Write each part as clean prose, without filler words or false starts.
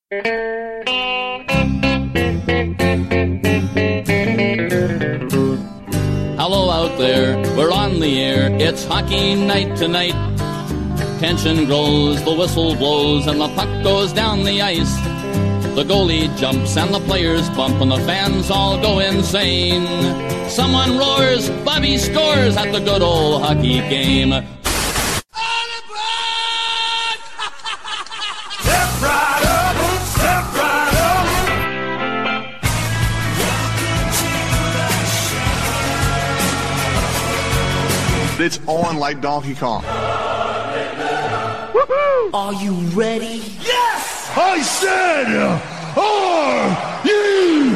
Hello out there, we're on the air. It's hockey night tonight. Tension grows, the whistle blows, and the puck goes down the ice. The goalie jumps and the players bump and the fans all go insane. Someone roars, Bobby scores at the good old hockey game. Step right up, step right up. It's on like Donkey Kong. Woohoo! Are you ready? Yes! I said, are you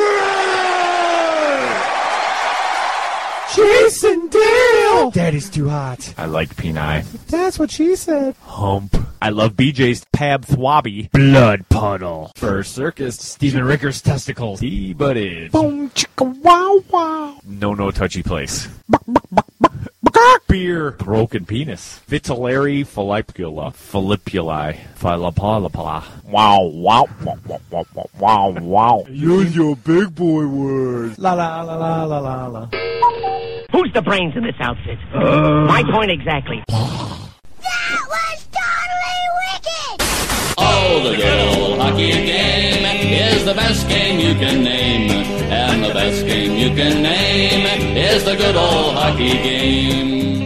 ready? Jason Dale! Daddy's too hot. I like Peni. That's what she said. Hump. I love BJ's Pab Thwabby. Blood Puddle. Fur Circus. Stephen Ricker's testicles. T-butted. Boom, chicka, wow, wow. No touchy place. Beer. Broken penis. Vitillary Philippula. Philippuli. Wow. Use your big boy words. La la la la la la la. Who's the brains in this outfit? My point exactly. That was totally wicked! Oh, the good old hockey game is the best game you can name. And the best game you can name is the good old hockey game.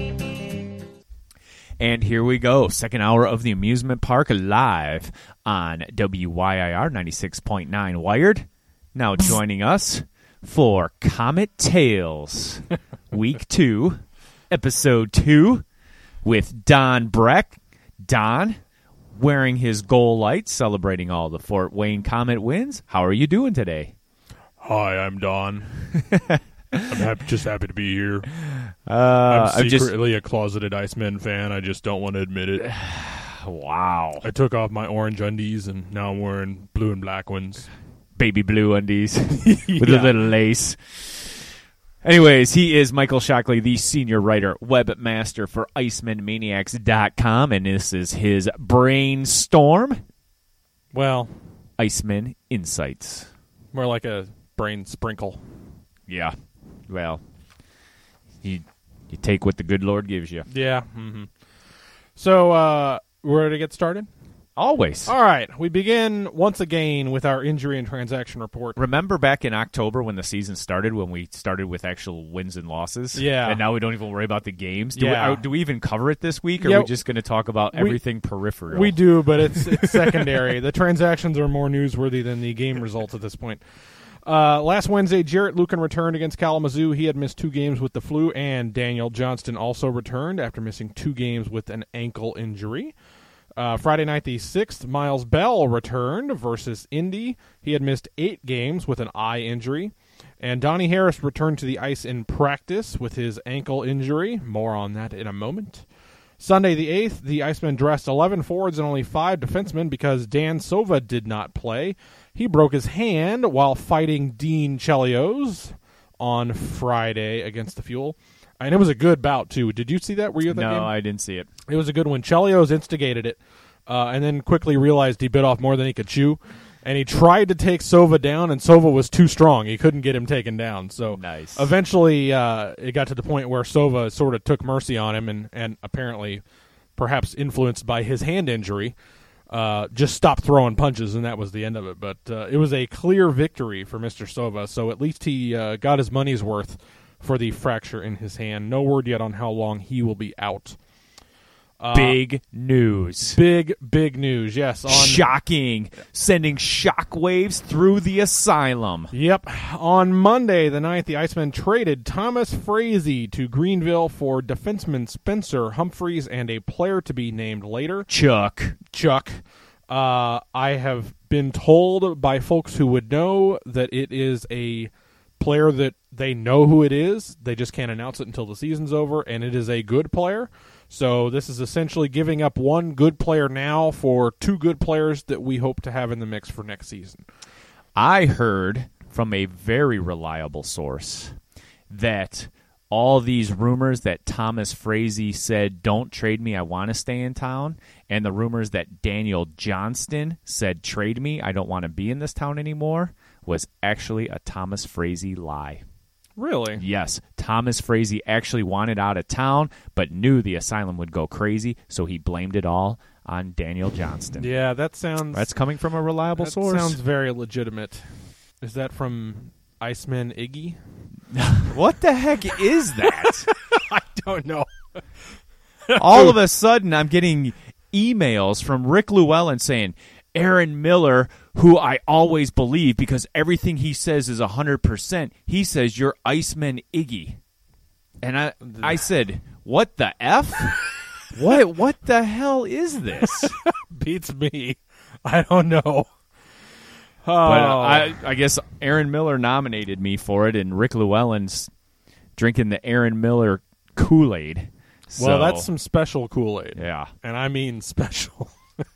And here we go. Second hour of the amusement park live on WYIR 96.9 Wired. Now joining us for Comet Tales, Week 2, Episode 2, with Don Breck. Don, wearing his goal lights, celebrating all the Fort Wayne Comet wins. How are you doing today? Hi, I'm Don. I'm just happy to be here. I'm secretly a closeted Iceman fan. I just don't want to admit it. Wow. I took off my orange undies, and now I'm wearing blue and black ones. Baby blue undies with a little lace. Anyways, he is Michael Shockley, the senior writer, webmaster for IcemanManiacs.com, and this is his Brainstorm. Well, Iceman Insights. more like a brain sprinkle. Yeah. Well, you take what the good Lord gives you. Yeah. Mm-hmm. So, we're ready to get started? Always. All right. We begin once again with our injury and transaction report. Remember back in October when the season started, when we started with actual wins and losses? Yeah. And now we don't even worry about the games? Yeah. Do we even cover it this week, or Yeah, are we just going to talk about everything peripheral? We do, but it's secondary. The transactions are more newsworthy than the game results at this point. Last Wednesday, Jarrett Lucan returned against Kalamazoo. He had missed 2 games with the flu, and Daniel Johnston also returned after missing 2 games with an ankle injury. Friday night, the 6th, Miles Bell returned versus Indy. He had missed 8 games with an eye injury. And Donnie Harris returned to the ice in practice with his ankle injury. More on that in a moment. Sunday, the 8th, the Icemen dressed 11 forwards and only 5 defensemen because Dan Sova did not play. He broke his hand while fighting Dean Chelios on Friday against the Fuel. And it was a good bout, too. Did you see that? Were you at that game? No, I didn't see it. It was a good one. Chelios instigated it and then quickly realized he bit off more than he could chew. And he tried to take Sova down, and Sova was too strong. He couldn't get him taken down. So nice. Eventually it got to the point where Sova sort of took mercy on him and apparently, perhaps influenced by his hand injury, just stopped throwing punches, and that was the end of it. But it was a clear victory for Mr. Sova, so at least he got his money's worth for the fracture in his hand. No word yet on how long he will be out. Big news. Big news, yes. Shocking. Sending shockwaves through the asylum. Yep. On Monday, the 9th, the Icemen traded Thomas Frazee to Greenville for defenseman Spencer Humphreys and a player to be named later. Chuck. I have been told by folks who would know that it is a player that they know who it is. They just can't announce it until the season's over, and it is a good player. So this is essentially giving up 1 good player now for 2 good players that we hope to have in the mix for next season. I heard from a very reliable source that all these rumors that Thomas Frazee said, don't trade me, I want to stay in town, and the rumors that Daniel Johnston said, trade me, I don't want to be in this town anymore, was actually a Thomas Frazee lie. Really? Yes, Thomas Frazee actually wanted out of town, but knew the asylum would go crazy, so he blamed it all on Daniel Johnston. Yeah, that's coming from a reliable source. Sounds very legitimate. Is that from Iceman Iggy? What the heck is that? I don't know. All of a sudden, I'm getting emails from Rick Llewellyn saying, Aaron Miller, who I always believe because everything he says is 100%, he says you're Iceman Iggy. And I said, what the F? What the hell is this? Beats me. I don't know. But I guess Aaron Miller nominated me for it, and Rick Llewellyn's drinking the Aaron Miller Kool-Aid. Well, that's some special Kool-Aid. Yeah. And I mean special.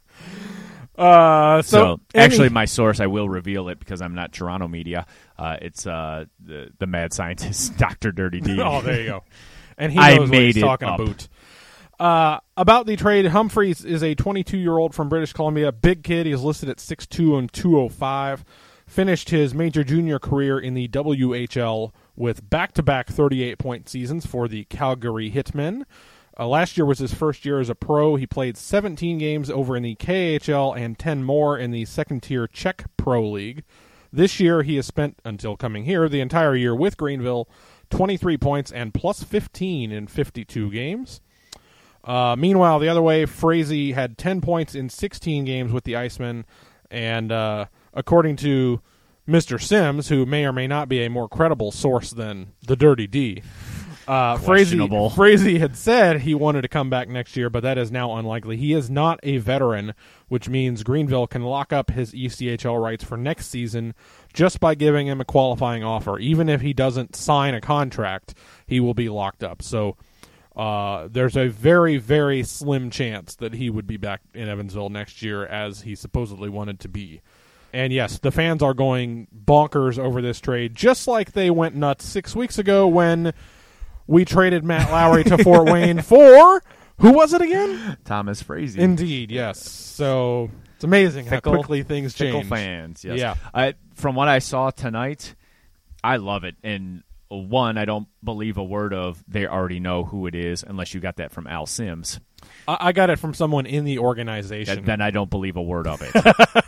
Actually, my source, I will reveal it because I'm not Toronto media. It's the mad scientist, Dr. Dirty D. Oh, there you go. And he knows what he's talking about. About the trade, Humphreys is a 22-year-old from British Columbia. Big kid. He's listed at 6'2" and 205. Finished his major junior career in the WHL with back-to-back 38-point seasons for the Calgary Hitmen. Last year was his first year as a pro. He played 17 games over in the KHL and 10 more in the second-tier Czech Pro League. This year, he has spent, until coming here, the entire year with Greenville, 23 points and plus 15 in 52 games. Meanwhile, the other way, Frazee had 10 points in 16 games with the Icemen, and according to Mr. Sims, who may or may not be a more credible source than the Dirty D, Frazee had said he wanted to come back next year, but that is now unlikely. He is not a veteran, which means Greenville can lock up his ECHL rights for next season just by giving him a qualifying offer. Even if he doesn't sign a contract, he will be locked up. So there's a very, very slim chance that he would be back in Evansville next year as he supposedly wanted to be. And yes, the fans are going bonkers over this trade, just like they went nuts 6 weeks ago when we traded Matt Lowry to Fort Wayne for, who was it again? Thomas Frazee. Indeed, yes. So it's amazing how quickly things change. Fickle fans, yes. Yeah. From what I saw tonight, I love it. And one, I don't believe a word of they already know who it is unless you got that from Al Sims. I got it from someone in the organization. Then I don't believe a word of it.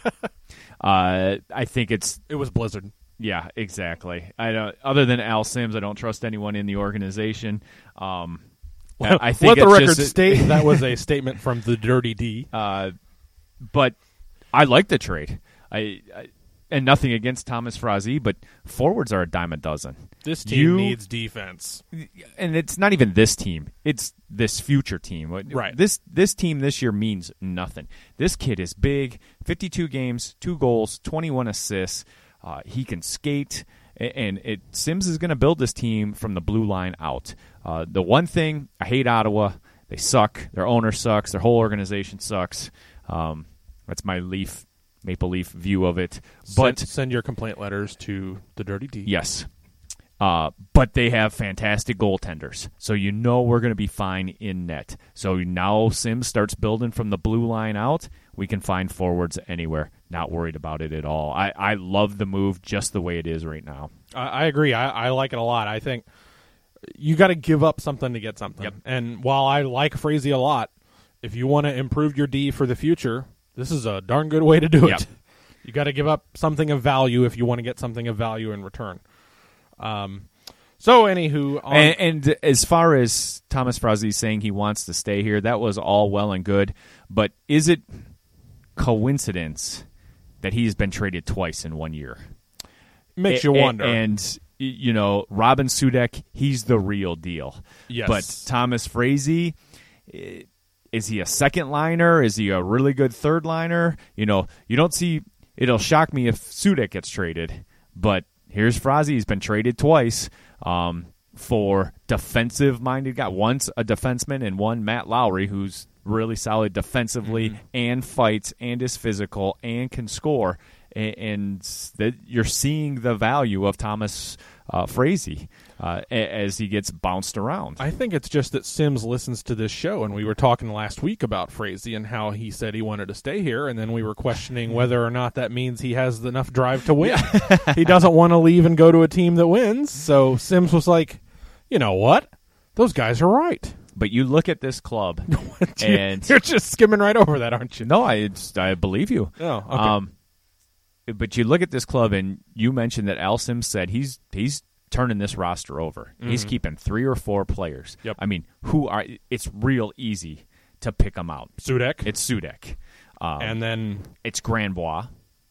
I think it was Blizzard. Yeah, exactly. I don't. Other than Al Sims, I don't trust anyone in the organization. I think let the record state that was a statement from the Dirty D. But I like the trade. And nothing against Thomas Frazee, but forwards are a dime a dozen. This team needs defense, and it's not even this team; it's this future team. Right. This team this year means nothing. This kid is big. 52 games, 2 goals, 21 assists. He can skate, and Sims is going to build this team from the blue line out. The one thing, I hate Ottawa. They suck. Their owner sucks. Their whole organization sucks. That's my Maple Leaf view of it. But send your complaint letters to the Dirty D. Yes. But they have fantastic goaltenders. So you know we're going to be fine in net. So now Sims starts building from the blue line out. We can find forwards anywhere. Not worried about it at all. I love the move just the way it is right now. I agree. I like it a lot. I think you got to give up something to get something. Yep. And while I like Frazee a lot, if you want to improve your D for the future, this is a darn good way to do it. Yep. You got to give up something of value if you want to get something of value in return. So, anywho, and as far as Thomas Frazee saying he wants to stay here, that was all well and good. But is it coincidence that he's been traded twice in 1 year? Makes you wonder. And you know, Robin Sudek, he's the real deal. Yes. But Thomas Frazee, is he a second liner? Is he a really good third liner? You know, you don't see. It'll shock me if Sudek gets traded, but here's Frazee. He's been traded twice for defensive-minded guy. Once a defenseman and one Matt Lowry, who's really solid defensively and fights and is physical and can score. And that you're seeing the value of Thomas Frazee as he gets bounced around. I think it's just that Sims listens to this show, and we were talking last week about Frazee and how he said he wanted to stay here, and then we were questioning whether or not that means he has enough drive to win. He doesn't want to leave and go to a team that wins, so Sims was like, you know what? Those guys are right. But you look at this club, and You're just skimming right over that, aren't you? no, I believe you. Oh, okay. But you look at this club, and you mentioned that Al Sims said he's turning this roster over. He's keeping 3 or 4 players. Yep. I mean, it's real easy to pick them out. Sudek. It's Sudek. And then It's Grandbois.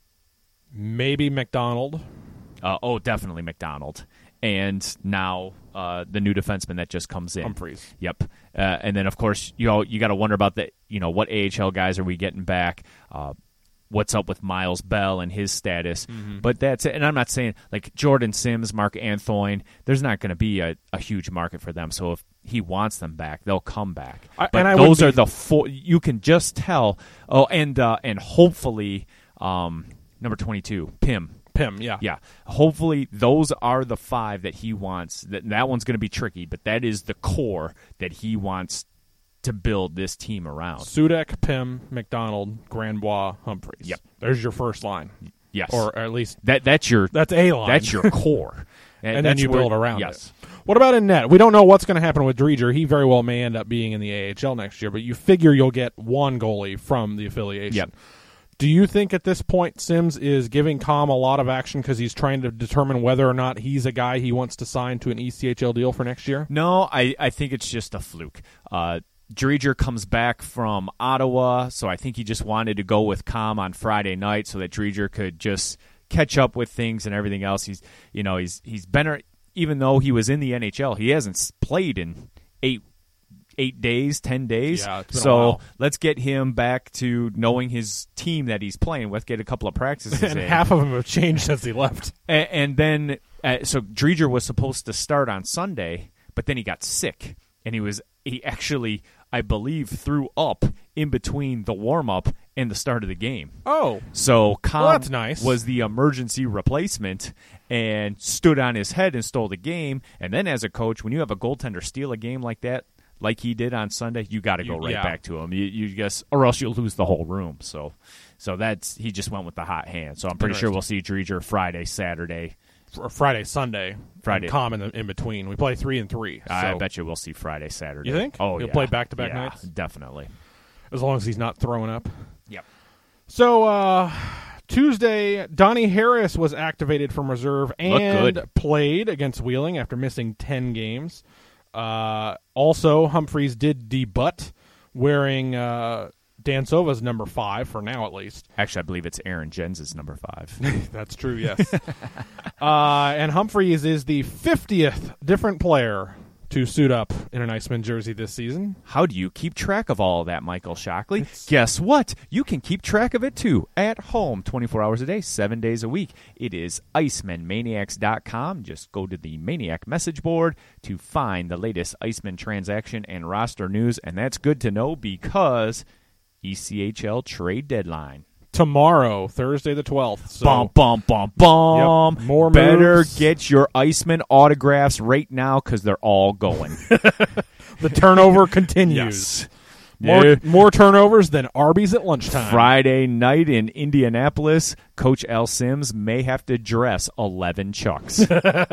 maybe McDonald. Definitely McDonald. And now the new defenseman that just comes in. Humphreys. Yep. And then, of course, you got to wonder about what AHL guys are we getting back? What's up with Miles Bell and his status? But that's it. And I'm not saying like Jordan Sims, Mark Antoine, there's not going to be a huge market for them. So if he wants them back, they'll come back. But those are the 4 you can just tell. Oh, and hopefully number 22, Pim, yeah. Yeah. Hopefully those are the 5 that he wants. That one's going to be tricky, but that is the core that he wants to build this team around. Sudek, Pim, McDonald, Grandbois, Humphreys. Yep. There's your first line. Yes. Or at least that's a line. That's your core. And then you build around it. What about in net? We don't know what's going to happen with Dreger. He very well may end up being in the AHL next year, but you figure you'll get one goalie from the affiliation. Yep. Do you think at this point Sims is giving Com a lot of action because he's trying to determine whether or not he's a guy he wants to sign to an ECHL deal for next year? No, I think it's just a fluke. Dreger comes back from Ottawa, so I think he just wanted to go with Com on Friday night so that Dreger could just catch up with things and everything else. He's been, even though he was in the NHL, he hasn't played in 8 days, 10 days. Yeah, it's been a so while. let's get him back to knowing his team that he's playing with, get a couple of practices And in. half of them have changed since he left. And then, so Dreger was supposed to start on Sunday, but then he got sick, and he actually, I believe, threw up in between the warm-up and the start of the game. Oh. So Com that's nice. was the emergency replacement and stood on his head and stole the game. And then as a coach, when you have a goaltender steal a game like that, like he did on Sunday, you got to go right back to him. You guess, or else you'll lose the whole room. So that's, he just went with the hot hand. So I'm pretty sure we'll see Dreger Friday, Saturday. Or Friday, Sunday. Friday. Com in between. We play 3 and 3. So. I bet you we'll see Friday, Saturday. You think? Oh, He'll yeah. play back-to-back Yeah, nights? Definitely. As long as he's not throwing up. Yep. So, Tuesday, Donnie Harris was activated from reserve and played against Wheeling after missing 10 games. Also, Humphreys did debut wearing Dansova's number 5, for now at least. Actually, I believe it's Aaron Jens' number 5. That's true, yes. And Humphreys is the 50th different player to suit up in an Iceman jersey this season. How do you keep track of all of that, Michael Shockley? Guess what? You can keep track of it, too, at home, 24 hours a day, 7 days a week. It is IcemanManiacs.com. Just go to the Maniac message board to find the latest Iceman transaction and roster news, and that's good to know because ECHL trade deadline. Tomorrow, Thursday the 12th. So. Bum, bum, bum, bum. Yep. More Better moves. get your Iceman autographs right now because they're all going. The turnover continues. Yes. More turnovers than Arby's at lunchtime. Friday night in Indianapolis, Coach Al Sims may have to dress 11 Chucks.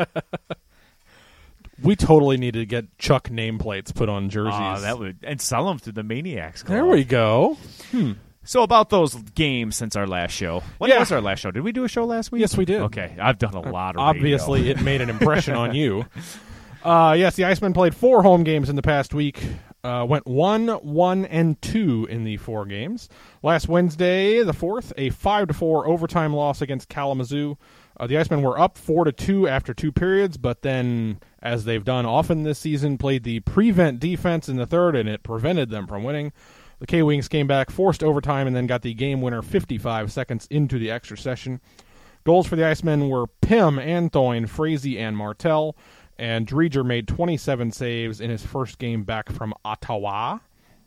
We totally need to get Chuck nameplates put on jerseys. That would, and sell them to the Maniacs Club. There we go. So about those games since our last show. When was our last show? Did we do a show last week? Yes, we did. Okay, I've done a lot of Obviously, radio. it made an impression on you. Yes, the Icemen played 4 home games in the past week. Went 1-1-2 in the 4 games. Last Wednesday, the 4th, a 5-4 overtime loss against Kalamazoo. The Icemen were up 4-2 after 2 periods, but then, as they've done often this season, played the prevent defense in the 3rd, and it prevented them from winning. The K-Wings came back, forced overtime, and then got the game winner 55 seconds into the extra session. Goals for the Icemen were Pim, Antoine, Frazee, and Martel, and Dreger made 27 saves in his first game back from Ottawa.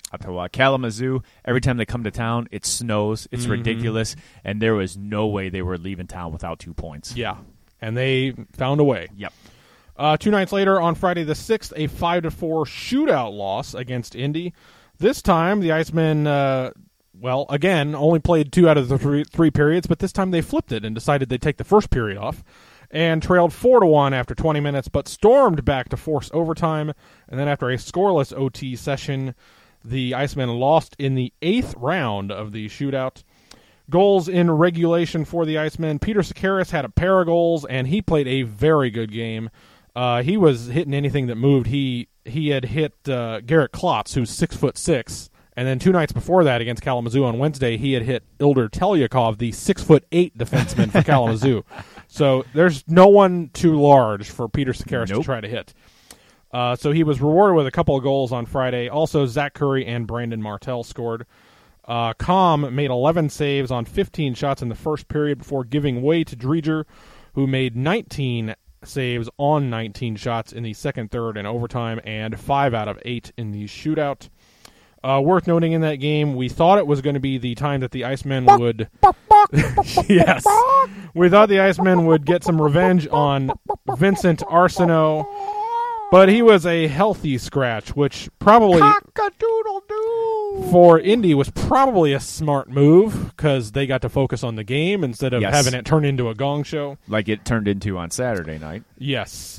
I'll tell you what, Kalamazoo, every time they come to town, it snows. It's ridiculous, and there was no way they were leaving town without 2 points. Yeah, and they found a way. Yep. 2 nights later, on Friday the 6th, a 5-4 shootout loss against Indy. This time, the Icemen, again, only played 2 out of the three periods, but this time they flipped it and decided they'd take the first period off and trailed 4-1 after 20 minutes, but stormed back to force overtime. And then after a scoreless OT session, the Icemen lost in the 8th round of the shootout. Goals in regulation for the Icemen. Peter Sakaris had a pair of goals, and he played a very good game. He was hitting anything that moved. He had hit Garrett Klotz, who's 6'6", and then 2 nights before that against Kalamazoo on Wednesday, he had hit Ilder Telyakov, the 6'8" defenseman for Kalamazoo. So there's no one too large for Peter Sakaris to try to hit. So he was rewarded with a couple of goals on Friday. Also, Zach Curry and Brandon Martell scored. Com made 11 saves on 15 shots in the first period before giving way to Dreger, who made 19 saves on 19 shots in the second, third, and overtime, and 5 out of 8 in the shootout. Worth noting in that game, we thought it was going to be the time that the Icemen would... Yes. We thought the Icemen would get some revenge on Vincent Arsenault, but he was a healthy scratch, which probably... Cock-a-doodle-doo! For Indy was probably a smart move, because they got to focus on the game instead of having it turn into a gong show. Like it turned into on Saturday night. Yes.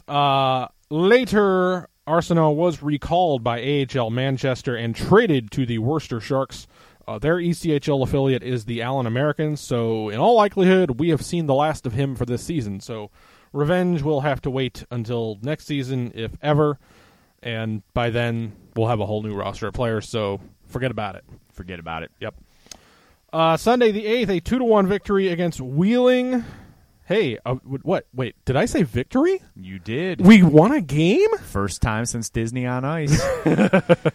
Later, Arsenault was recalled by AHL Manchester and traded to the Worcester Sharks. Their ECHL affiliate is the Allen Americans, so in all likelihood, we have seen the last of him for this season. So revenge will have to wait until next season, if ever, and by then, we'll have a whole new roster of players, so forget about it. Forget about it. Yep. Sunday the 8th, a 2-1 victory against Wheeling. Hey, what? Wait, did I say victory? You did. We won a game? First time since Disney on Ice. The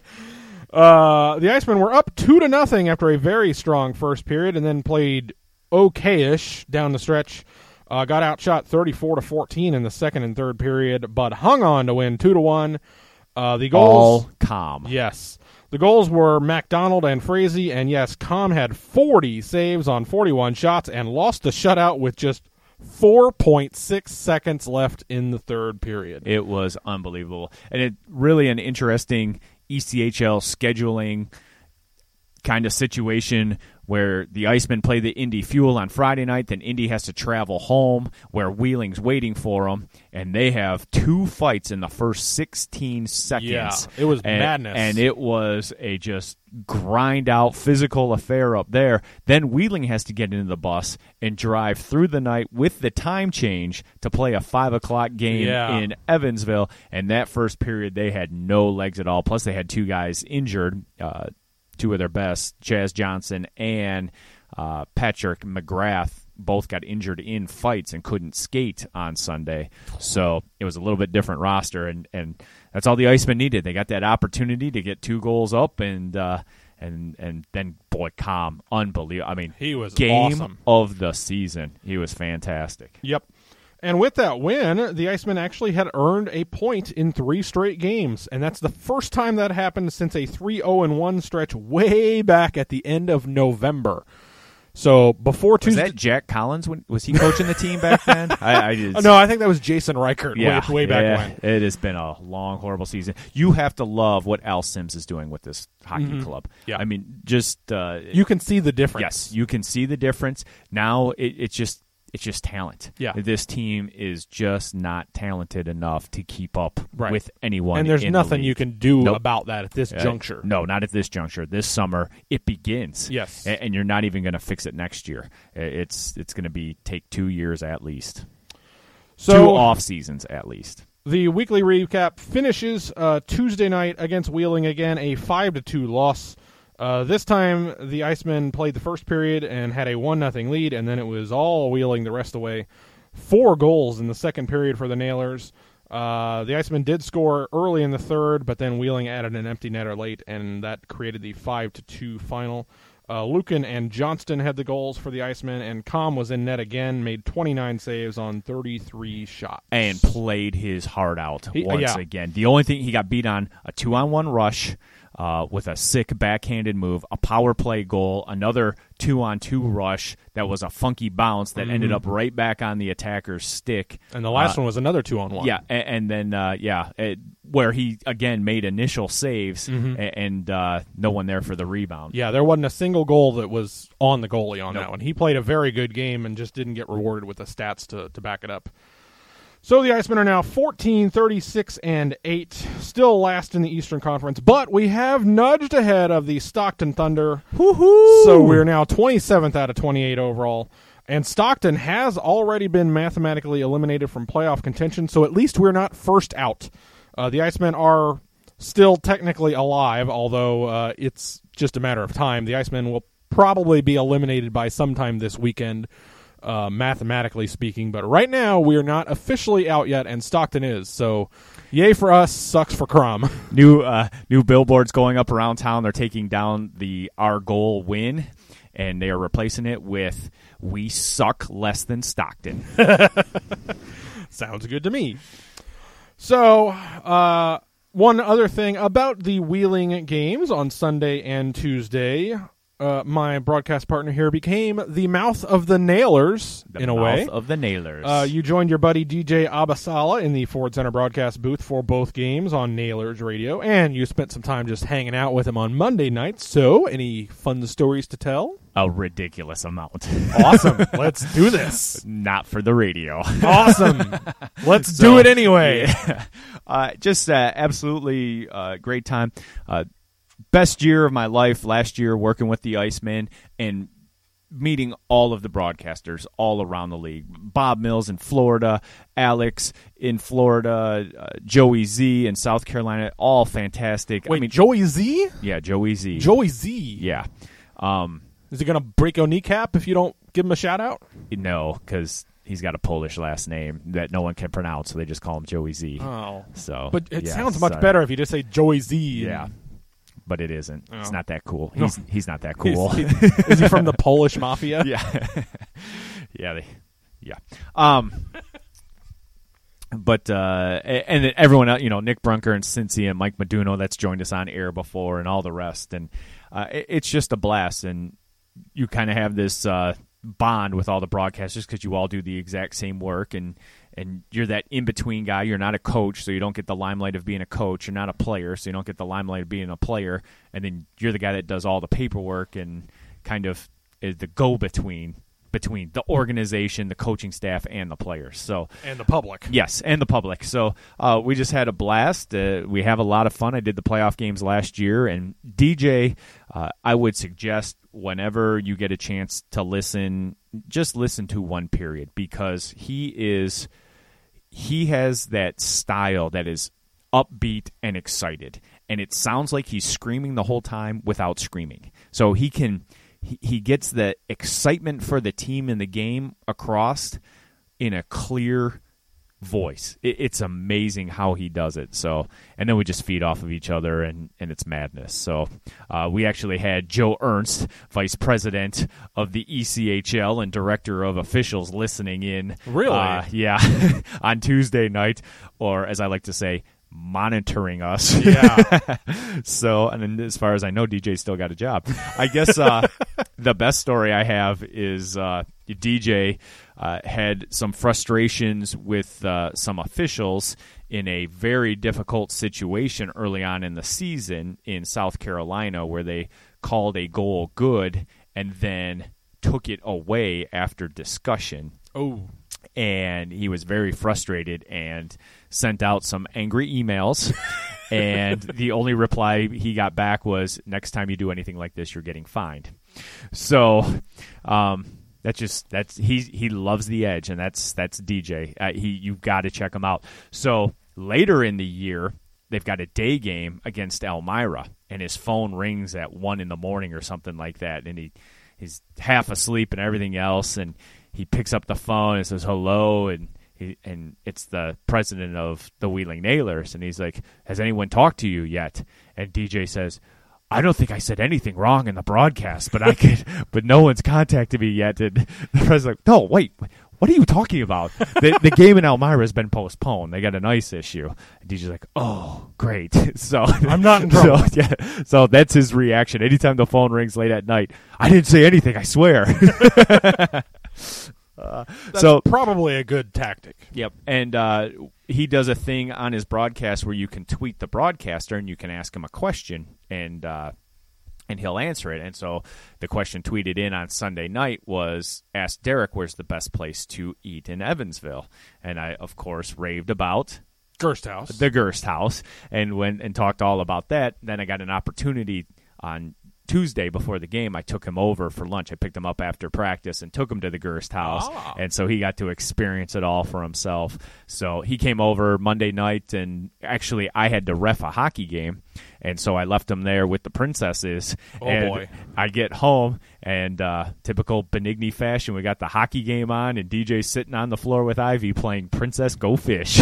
Icemen were up 2-0 after a very strong first period, and then played okay-ish down the stretch. Got outshot 34-14 in the second and third period, but hung on to win 2-1. The goals, all calm. Yes. The goals were MacDonald and Frazee, and yes, Com had 40 saves on 41 shots and lost the shutout with just 4.6 seconds left in the third period. It was unbelievable. And it really an interesting ECHL scheduling kind of situation where the Icemen play the Indy Fuel on Friday night, then Indy has to travel home where Wheeling's waiting for them, and they have 2 fights in the first 16 seconds. Yeah, it was madness. And it was a just grind-out physical affair up there. Then Wheeling has to get into the bus and drive through the night with the time change to play a 5 o'clock game in Evansville, and that first period they had no legs at all. Plus they had 2 guys injured, 2 of their best, Chaz Johnson and Patrick McGrath, both got injured in fights and couldn't skate on Sunday. So it was a little bit different roster, and that's all the Icemen needed. They got that opportunity to get 2 goals up, and then, boy, Com, unbelievable. I mean, he was game awesome. Of the season. He was fantastic. Yep. And with that win, the Icemen actually had earned a point in 3 straight games, and that's the first time that happened since a 3-0-1 stretch way back at the end of November. So before Tuesday, was that Jack Collins? Was he coaching the team back then? No, I think that was Jason Reichert. Way back when. It has been a long, horrible season. You have to love what Al Sims is doing with this hockey club. Yeah. I mean, just you can see the difference. Yes, you can see the difference. Now it's just talent. Yeah. This team is just not talented enough to keep up with anyone. And there's in nothing the league. you can do about that at this juncture. No, not at this juncture. This summer, it begins. Yes. And you're not even going to fix it next year. It's going to take 2 years at least. So 2 off seasons at least. The weekly recap finishes Tuesday night against Wheeling again, a 5-2 loss. This time, the Icemen played the first period and had a 1-0 lead, and then it was all Wheeling the rest of the way. 4 goals in the second period for the Nailers. The Icemen did score early in the third, but then Wheeling added an empty netter late, and that created the 5-2 final. Lucan and Johnston had the goals for the Icemen, and Com was in net again, made 29 saves on 33 shots. And played his heart out once again. The only thing he got beat on, a 2-on-1 rush, with a sick backhanded move, a power play goal, another 2-on-2 rush that was a funky bounce that ended up right back on the attacker's stick. And the last one was another 2-on-1. Yeah, and then where he again made initial saves and no one there for the rebound. Yeah, there wasn't a single goal that was on the goalie on that one. He played a very good game and just didn't get rewarded with the stats to back it up. So the Icemen are now 14, 36, and 8, still last in the Eastern Conference, but we have nudged ahead of the Stockton Thunder. Woohoo! So we're now 27th out of 28 overall, and Stockton has already been mathematically eliminated from playoff contention, so at least we're not first out. The Icemen are still technically alive, although it's just a matter of time. The Icemen will probably be eliminated by sometime this weekend, mathematically speaking, but right now we are not officially out yet, and Stockton is. So, yay for us, sucks for Crum. New billboards going up around town. They're taking down the "Our Goal Win," and they are replacing it with "We Suck Less Than Stockton." Sounds good to me. So, one other thing about the Wheeling games on Sunday and Tuesday. My broadcast partner here became the mouth of the Nailers, in a way. Mouth of the Nailers. You joined your buddy DJ Abasala in the Ford Center broadcast booth for both games on Nailers Radio, and you spent some time just hanging out with him on Monday nights. So, any fun stories to tell? A ridiculous amount. Awesome. Let's do this. Not for the radio. Awesome. Let's do it anyway. Yeah. Just absolutely great time. Best year of my life last year working with the Icemen and meeting all of the broadcasters all around the league. Bob Mills in Florida, Alex in Florida, Joey Z in South Carolina, all fantastic. Wait, Joey Z? Yeah, Joey Z. Joey Z? Yeah. Is he going to break your kneecap if you don't give him a shout-out? No, because he's got a Polish last name that no one can pronounce, so they just call him Joey Z. Oh. So, but it yeah, sounds much better if you just say Joey Z. Yeah. But it isn't. Oh. It's not that cool. He's not that cool. Is he from the Polish mafia? Yeah. Yeah. But and then everyone else, Nick Brunker and Cincy and Mike Meduno that's joined us on air before and all the rest. And it's just a blast. And you kind of have this bond with all the broadcasters because you all do the exact same work and you're that in-between guy. You're not a coach, so you don't get the limelight of being a coach. You're not a player, so you don't get the limelight of being a player. And then you're the guy that does all the paperwork and kind of is the go-between between the organization, the coaching staff, and the players. So and the public. Yes, and the public. So we just had a blast. We have a lot of fun. I did the playoff games last year. And DJ, I would suggest whenever you get a chance to listen, just listen to one period because he has that style that is upbeat and excited. And it sounds like he's screaming the whole time without screaming. So he gets the excitement for the team in the game across in a clear voice. It's amazing how he does it. So, and then we just feed off of each other, and it's madness. So we actually had Joe Ernst, vice president of the ECHL and director of officials, listening in. Really? Yeah, on Tuesday night, or as I like to say, monitoring us. Yeah. So, and then as far as I know, DJ still got a job. I guess the best story I have is DJ had some frustrations with some officials in a very difficult situation early on in the season in South Carolina where they called a goal good and then took it away after discussion. Oh. And he was very frustrated and sent out some angry emails. And the only reply he got back was, next time you do anything like this, you're getting fined. So he loves the edge, and that's DJ. You've got to check him out. So later in the year, they've got a day game against Elmira, and his phone rings at 1 a.m. or something like that, and he's half asleep and everything else, and he picks up the phone and says hello, and it's the president of the Wheeling Nailers, and he's like, has anyone talked to you yet? And DJ says, I don't think I said anything wrong in the broadcast, but no one's contacted me yet. And the president's like, no, wait, what are you talking about? The game in Elmira has been postponed. They got an ice issue. And DJ's like, oh, great. So I'm not in trouble. So that's his reaction. Anytime the phone rings late at night, I didn't say anything, I swear. That's probably a good tactic. Yep. And he does a thing on his broadcast where you can tweet the broadcaster and you can ask him a question, and he'll answer it. And so the question tweeted in on Sunday night was, ask Derek where's the best place to eat in Evansville. And I, of course, raved about Gerst House. the Gerst House, and went and talked all about that. Then I got an opportunity on Tuesday before the game. I took him over for lunch. I picked him up after practice and took him to the Gerst House, and so he got to experience it all for himself. So he came over Monday night, and actually I had to ref a hockey game, and so I left him there with the princesses. Boy. I get home, and typical Benigni fashion, we got the hockey game on, and DJ's sitting on the floor with Ivy playing Princess Go Fish.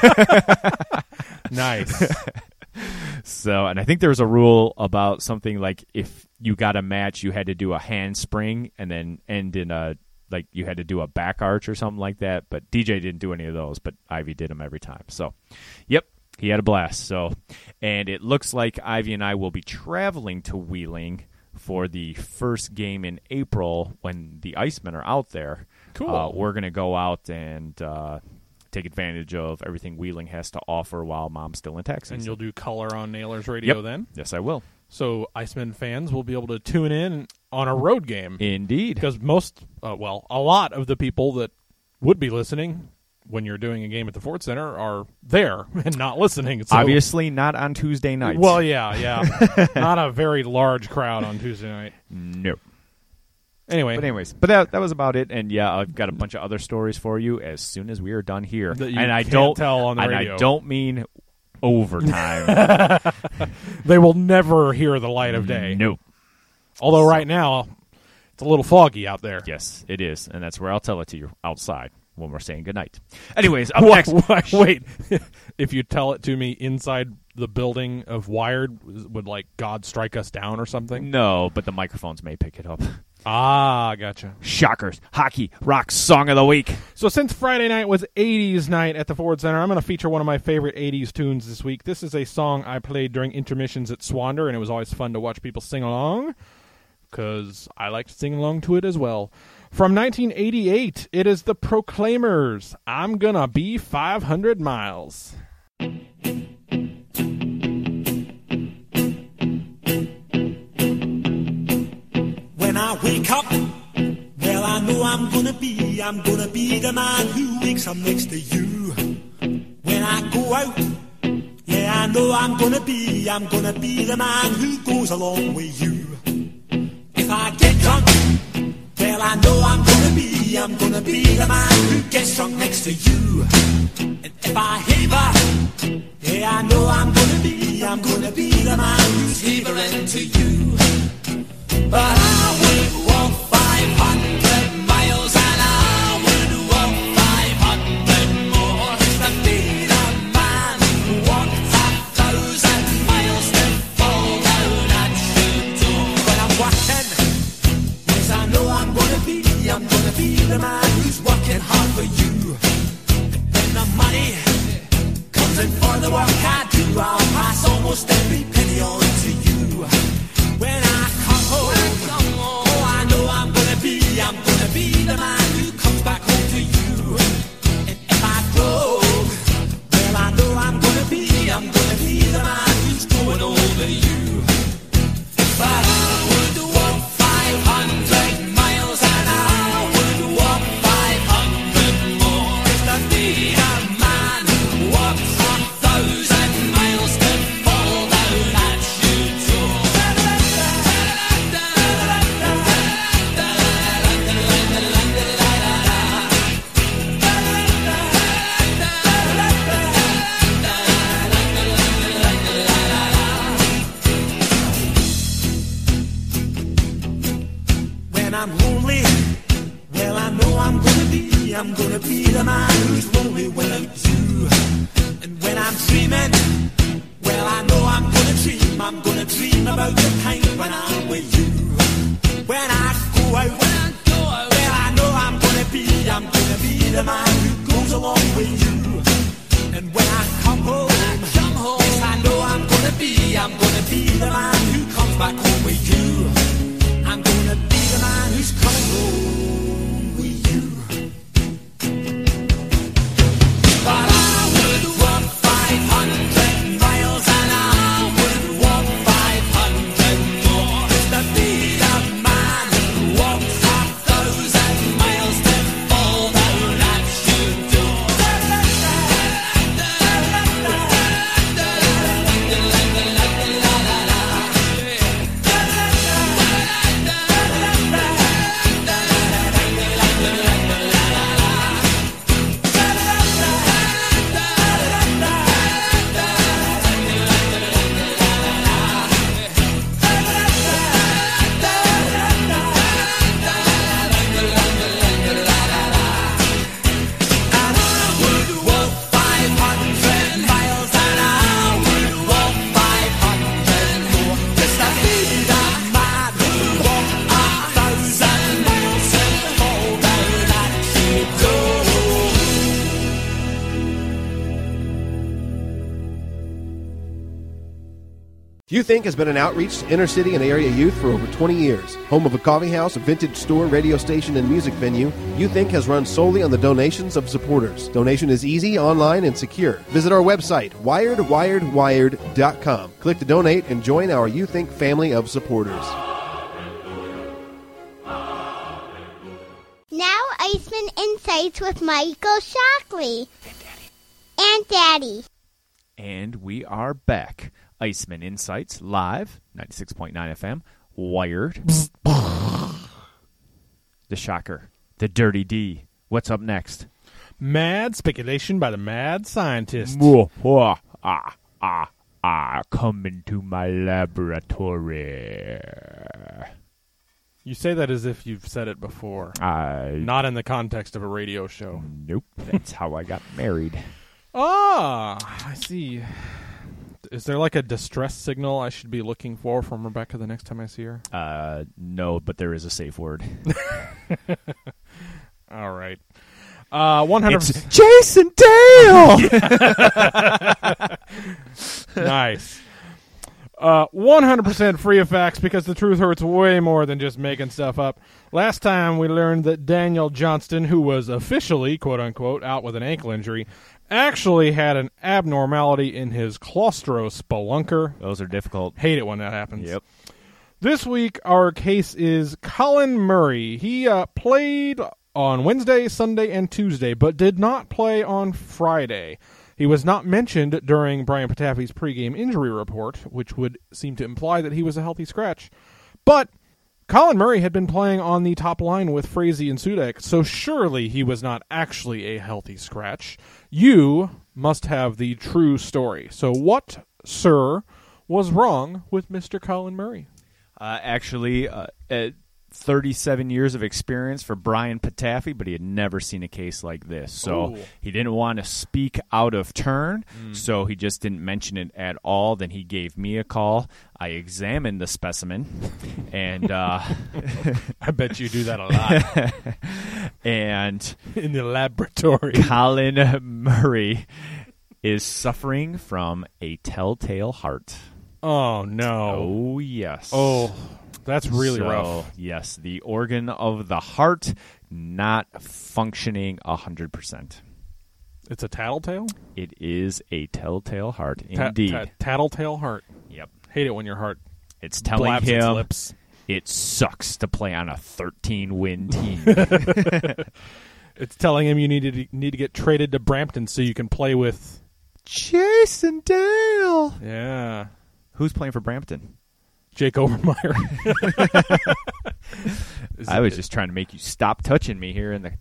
Nice. So, and I think there was a rule about something like if you got a match, you had to do a handspring and then end in like you had to do a back arch or something like that. But DJ didn't do any of those, but Ivy did them every time. So, yep, he had a blast. So, and it looks like Ivy and I will be traveling to Wheeling for the first game in April when the Icemen are out there. Cool. We're going to go out and take advantage of everything Wheeling has to offer while Mom's still in Texas. And you'll do color on Nailers Radio Yep. then? Yes, I will. So Icemen fans will be able to tune in on a road game. Indeed. Because a lot of the people that would be listening when you're doing a game at the Ford Center are there and not listening. So, obviously not on Tuesday nights. Well, yeah. Not a very large crowd on Tuesday night. No. Anyways, But that was about it. And yeah, I've got a bunch of other stories for you as soon as we are done here. That you and I can't don't tell on the radio. I don't mean overtime. they will never hear the light of day. Nope. Although right now it's a little foggy out there. Yes, it is, and that's where I'll tell it to you outside when we're saying goodnight. Anyways, up next. Wait. If you tell it to me inside the building of Wired, would like God strike us down or something? No, but the microphones may pick it up. Ah, gotcha. Shockers. Hockey Rock Song of the Week. So since Friday night was 80s night at the Ford Center, I'm going to feature one of my favorite 80s tunes this week. This is a song I played during intermissions at Swander, and it was always fun to watch people sing along, because I like to sing along to it as well. From 1988, it is the Proclaimers, I'm Gonna Be 500 Miles. When I wake up, well, I know I'm gonna be the man who wakes up next to you. When I go out, yeah, I know I'm gonna be the man who goes along with you. If I get drunk, well, I know I'm gonna be the man who gets drunk next to you. And if I haver, yeah, I know I'm gonna be the man who's havering to you. But I would walk 500 miles and I would walk 500 more to be the man who walked 1,000 miles to fall down at your door. But I'm walking, yes, I know I'm gonna be the man who's working hard for you. When the money comes in for the work I do, I'll pass almost every penny on to you. When I come home, oh, I know I'm gonna be the man who comes back home to you. And if I go, well, I know I'm gonna be the man who's going over you. But I would walk 500 miles and I would walk 500 more just to be a man who walks 1,000 miles to fall down at your door. When I'm lonely, well, I know I'm gonna be the man who's lonely without you. And when I'm dreaming, well, I know I'm gonna dream about the time when I'm with you. When I go out, well, I know I'm gonna be the man who goes along with you. And when I come home, yes, I know I'm gonna be the man who comes back home with you. I'm gonna be the man who's coming home with you. But I would walk 500 miles and I would walk 500 more to be the man who walks 1,000 miles to fall down at your door. You Think has been an outreach to inner city and area youth for over 20 years. Home of a coffee house, a vintage store, radio station, and music venue, You Think has run solely on the donations of supporters. Donation is easy, online, and secure. Visit our website, wired.com. Click to donate and join our You Think family of supporters. Now Iceman Insights with Michael Shockley. And Daddy. And we are back. Iceman Insights, live, 96.9 FM, Wired. The shocker, the Dirty D. What's up next? Mad speculation by the mad scientist. Come into my laboratory. You say that as if you've said it before. Not in the context of a radio show. Nope, that's how I got married. I see. Is there like a distress signal I should be looking for from Rebecca the next time I see her? No, but there is a safe word. All right. 100%. It's Jason Dale! Nice. 100% free of facts because the truth hurts way more than just making stuff up. Last time we learned that Daniel Johnston, who was officially, quote-unquote, out with an ankle injury, actually had an abnormality in his claustrospelunker. Those are difficult. Hate it when that happens. Yep. This week, our case is Colin Murray. He played on Wednesday, Sunday, and Tuesday, but did not play on Friday. He was not mentioned during Brian Patafi's pregame injury report, which would seem to imply that he was a healthy scratch. But Colin Murray had been playing on the top line with Frazee and Sudak, so surely he was not actually a healthy scratch. You must have the true story. So what, sir, was wrong with Mr. Colin Murray? Actually, 37 years of experience for Brian Patafi, but he had never seen a case like this. So he didn't want to speak out of turn, so he just didn't mention it at all. Then he gave me a call. I examined the specimen, and I bet you do that a lot. And in the laboratory, Colin Murray is suffering from a telltale heart. Oh, no. Oh, yes. Oh, that's really rough. Yes, the organ of the heart not functioning 100%. It's a tattletale? It is a telltale heart, indeed. Tattletale heart. Yep. Hate it when your heart it's telling blaps him its lips. It sucks to play on a 13-win team. It's telling him you need to get traded to Brampton so you can play with Jason Dale. Yeah. Who's playing for Brampton? Jake Overmeyer. I was just trying to make you stop touching me here in the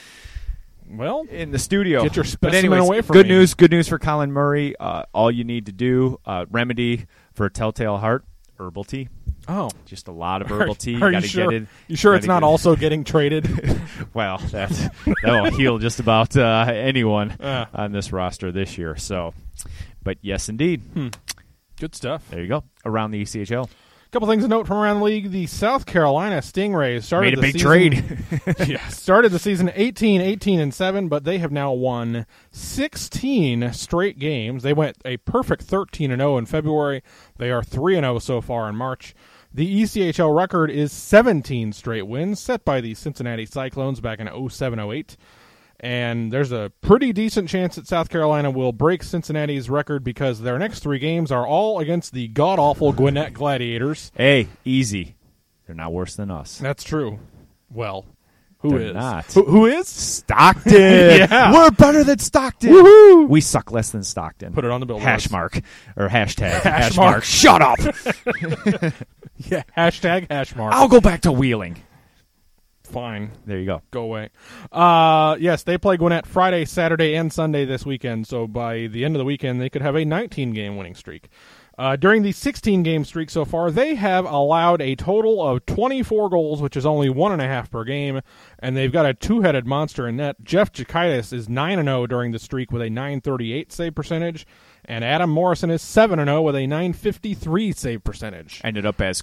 studio. Get your specimen but anyways, away from good me. news. Good news for Colin Murray. All you need to do, remedy for a telltale heart, herbal tea. Oh, just a lot of herbal tea. Are you sure? You sure it's not also getting traded? Well, that will heal just about anyone on this roster this year. So, but yes, indeed. Good stuff. There you go. Around the ECHL. couple things to note from around the league. The South Carolina Stingrays started Made a the big season, trade. started the season 18-7, but they have now won 16 straight games. They went a perfect 13-0 in February. They are 3-0 so far in March. The ECHL record is 17 straight wins, set by the Cincinnati Cyclones back in 07-08. And there's a pretty decent chance that South Carolina will break Cincinnati's record because their next 3 games are all against the god-awful Gwinnett Gladiators. Hey, easy. They're not worse than us. That's true. Well, who They're is? not. Who is? Stockton. Yeah. We're better than Stockton. Woohoo! We suck less than Stockton. Put it on the billboards. Hash mark or hashtag. Hash Hash mark. mark. Shut up. Yeah, hashtag hash mark. I'll go back to Wheeling. Fine. There you go. Go away. Yes, they play Gwinnett Friday, Saturday, and Sunday this weekend. So by the end of the weekend, they could have a 19-game winning streak. During the 16-game streak so far, they have allowed a total of 24 goals, which is only 1.5 per game, and they've got a two-headed monster in net. Jeff Jakaitis is 9-0 during the streak with a .938 save percentage, and Adam Morrison is 7-0 with a .953 save percentage. Ended up as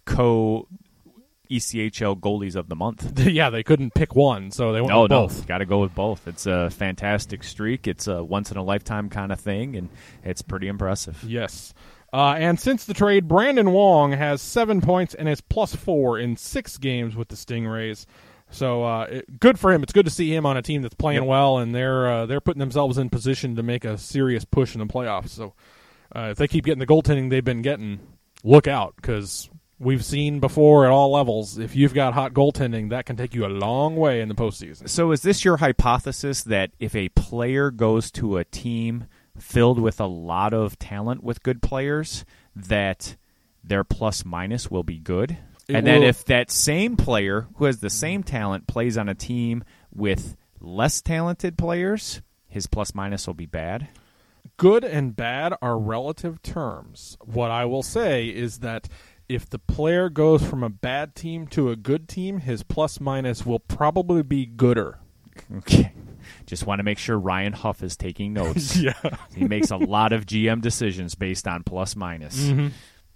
ECHL goalies of the month. Yeah, they couldn't pick one, so they went with both. Got to go with both. It's a fantastic streak. It's a once-in-a-lifetime kind of thing, and it's pretty impressive. Yes. And since the trade, Brandon Wong has 7 points and is +4 in 6 games with the Stingrays. So good for him. It's good to see him on a team that's playing well, and they're putting themselves in position to make a serious push in the playoffs. So if they keep getting the goaltending they've been getting, look out, because we've seen before at all levels, if you've got hot goaltending, that can take you a long way in the postseason. So is this your hypothesis that if a player goes to a team filled with a lot of talent with good players, that their plus-minus will be good? Then if that same player who has the same talent plays on a team with less talented players, his plus-minus will be bad? Good and bad are relative terms. What I will say is that if the player goes from a bad team to a good team, his plus-minus will probably be gooder. Okay. Just want to make sure Ryan Huff is taking notes. Yeah. He makes a lot of GM decisions based on plus-minus. Mm-hmm.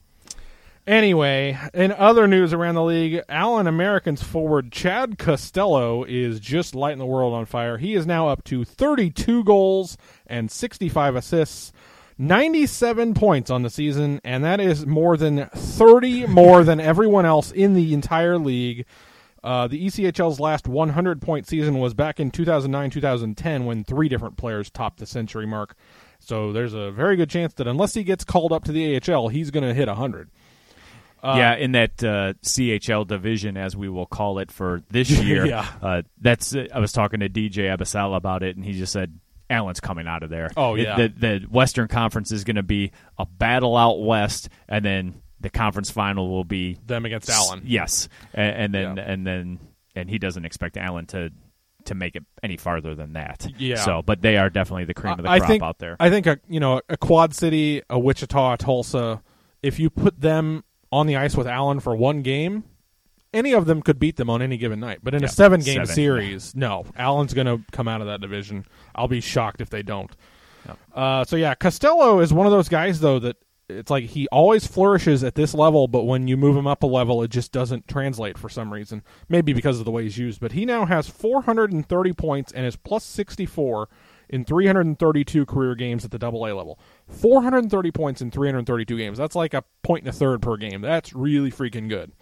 Anyway, in other news around the league, Allen Americans forward Chad Costello is just lighting the world on fire. He is now up to 32 goals and 65 assists, 97 points on the season, and that is more than 30 more than everyone else in the entire league. The ECHL's last 100-point season was back in 2009-2010 when 3 different players topped the century mark. So there's a very good chance that unless he gets called up to the AHL, he's going to hit 100. Yeah, in that CHL division, as we will call it for this year. Yeah. I was talking to DJ Abasala about it, and he just said, Allen's coming out of there. Oh, yeah. The Western Conference is going to be a battle out west, and then the conference final will be them against Allen. Yes, and he doesn't expect Allen to make it any farther than that. Yeah. So, but they are definitely the cream of the crop out there. I think a Quad City, a Wichita, a Tulsa, if you put them on the ice with Allen for one game, any of them could beat them on any given night. But in a 7-game series, no. Allen's going to come out of that division. I'll be shocked if they don't. Yep. Costello is one of those guys, though, that it's like he always flourishes at this level, but when you move him up a level, it just doesn't translate for some reason. Maybe because of the way he's used. But he now has 430 points and is plus 64 in 332 career games at the AA level. 430 points in 332 games. That's like a point and a third per game. That's really freaking good.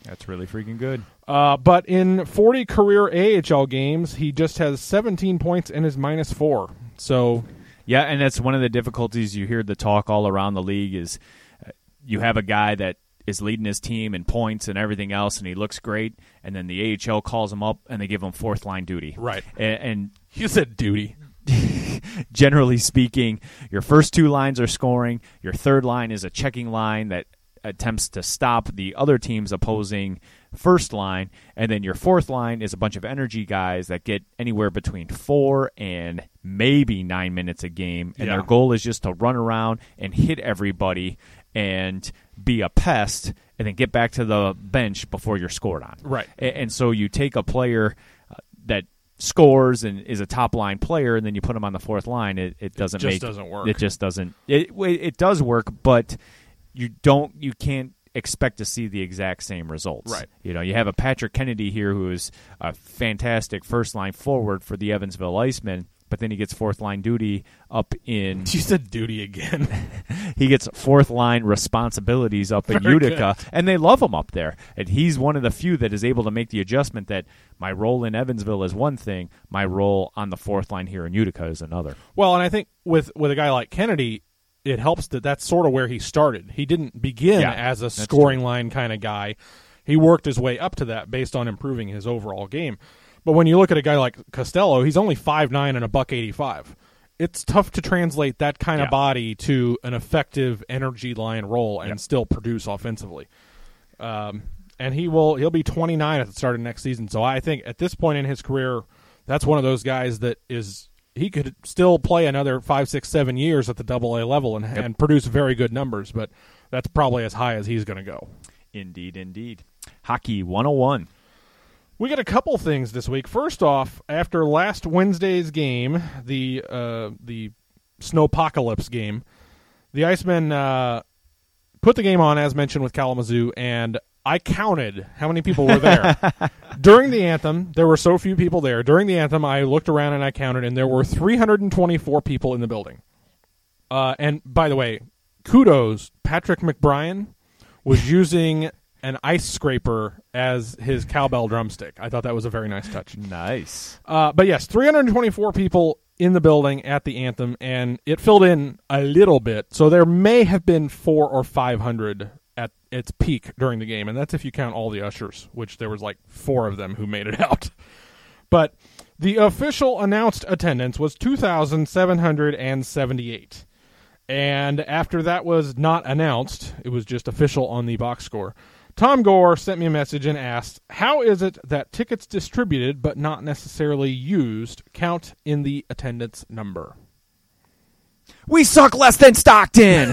But in 40 career AHL games, he just has 17 points and is -4. So, yeah, and that's one of the difficulties you hear the talk all around the league is you have a guy that is leading his team in points and everything else, and he looks great, and then the AHL calls him up, and they give him fourth-line duty. Right. And you said duty. Generally speaking, your first 2 lines are scoring. Your third line is a checking line that attempts to stop the other team's opposing first line. And then your fourth line is a bunch of energy guys that get anywhere between 4 and maybe 9 minutes a game. And their goal is just to run around and hit everybody and be a pest and then get back to the bench before you're scored on. Right. And so you take a player that scores and is a top line player, and then you put him on the fourth line. It doesn't doesn't work. It just doesn't. It does work, but you can't expect to see the exact same results. Right. You know, you have a Patrick Kennedy here who is a fantastic first-line forward for the Evansville Icemen, but then he gets fourth-line duty up in... You said duty again. He gets fourth-line responsibilities up in Utica, and they love him up there. And he's one of the few that is able to make the adjustment that my role in Evansville is one thing, my role on the fourth line here in Utica is another. Well, and I think with a guy like Kennedy, it helps that that's sort of where he started. He didn't begin as a scoring line kind of guy. He worked his way up to that based on improving his overall game. But when you look at a guy like Costello, he's only 5'9" and $185. It's tough to translate that kind of body to an effective energy line role and still produce offensively. And he'll be 29 at the start of next season. So I think at this point in his career, that's one of those guys that he could still play another 5, 6, 7 years at the AA level and produce very good numbers. But that's probably as high as he's going to go. Indeed. Hockey 101. We got a couple things this week. First off, after last Wednesday's game, the Snowpocalypse game, the Icemen put the game on, as mentioned, with Kalamazoo, and I counted how many people were there. During the anthem, there were so few people there. During the anthem, I looked around and I counted, and there were 324 people in the building. And, by the way, kudos, Patrick McBrien was using an ice scraper as his cowbell drumstick. I thought that was a very nice touch. Nice. But yes, 324 people in the building at the anthem, and it filled in a little bit. So there may have been 400 or 500 at its peak during the game, and that's if you count all the ushers, which there was like 4 of them who made it out. But the official announced attendance was 2,778. And after that was not announced, it was just official on the box score. Tom Gore sent me a message and asked, how is it that tickets distributed but not necessarily used count in the attendance number? We suck less than Stockton!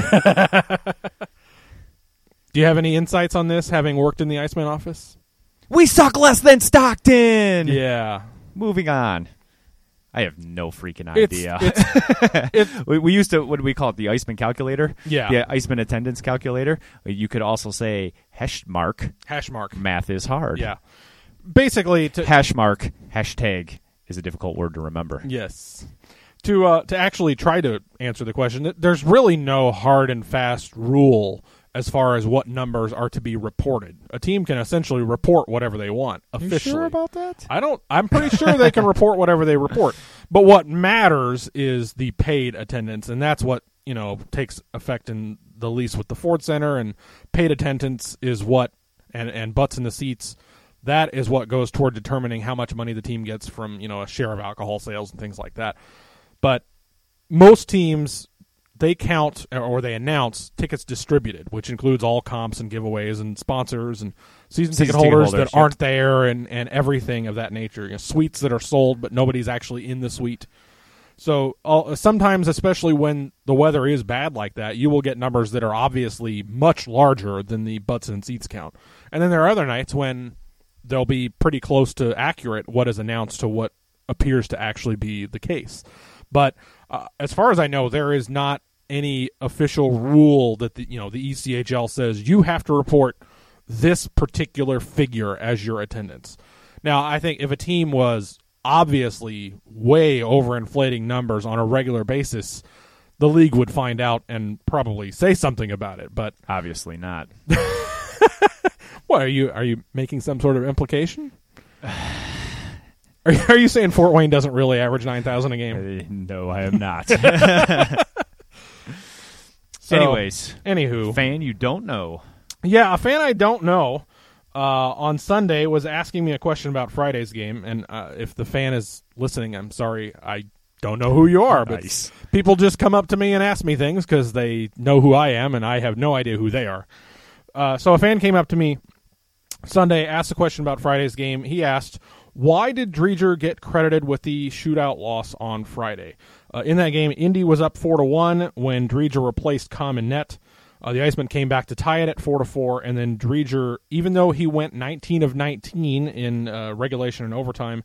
Do you have any insights on this, having worked in the Iceman office? We suck less than Stockton! Yeah. Moving on. I have no freaking idea. We used to, what do we call it, the Iceman calculator? Yeah. The Iceman attendance calculator. You could also say hashmark. Hashmark. Math is hard. Yeah. Basically, hashmark, hashtag is a difficult word to remember. Yes. To actually try to answer the question, there's really no hard and fast rule as far as what numbers are to be reported. A team can essentially report whatever they want officially. You sure about that? I'm pretty sure they can report whatever they report. But what matters is the paid attendance, and that's what, takes effect in the lease with the Ford Center, and paid attendance is what and butts in the seats. That is what goes toward determining how much money the team gets from, a share of alcohol sales and things like that. But most teams, they count or they announce tickets distributed, which includes all comps and giveaways and sponsors and season ticket holders that aren't there and everything of that nature. Suites that are sold, but nobody's actually in the suite. So sometimes, especially when the weather is bad like that, you will get numbers that are obviously much larger than the butts and seats count. And then there are other nights when they'll be pretty close to accurate what is announced to what appears to actually be the case. But as far as I know, there is not any official rule that the ECHL says you have to report this particular figure as your attendance. Now, I think if a team was obviously way overinflating numbers on a regular basis, the league would find out and probably say something about it. But obviously not. What are you making some sort of implication? Are you saying Fort Wayne doesn't really average 9,000 a game? No, I am not. So, anywho. Fan you don't know. Yeah, a fan I don't know on Sunday was asking me a question about Friday's game. And if the fan is listening, I'm sorry, I don't know who you are. But nice. People just come up to me and ask me things because they know who I am, and I have no idea who they are. So a fan came up to me Sunday, asked a question about Friday's game. He asked, why did Dreger get credited with the shootout loss on Friday? In that game, Indy was up 4-1 when Dreger replaced Com in net. The Icemen came back to tie it at 4-4, and then Dreger, even though he went 19 of 19 in regulation and overtime,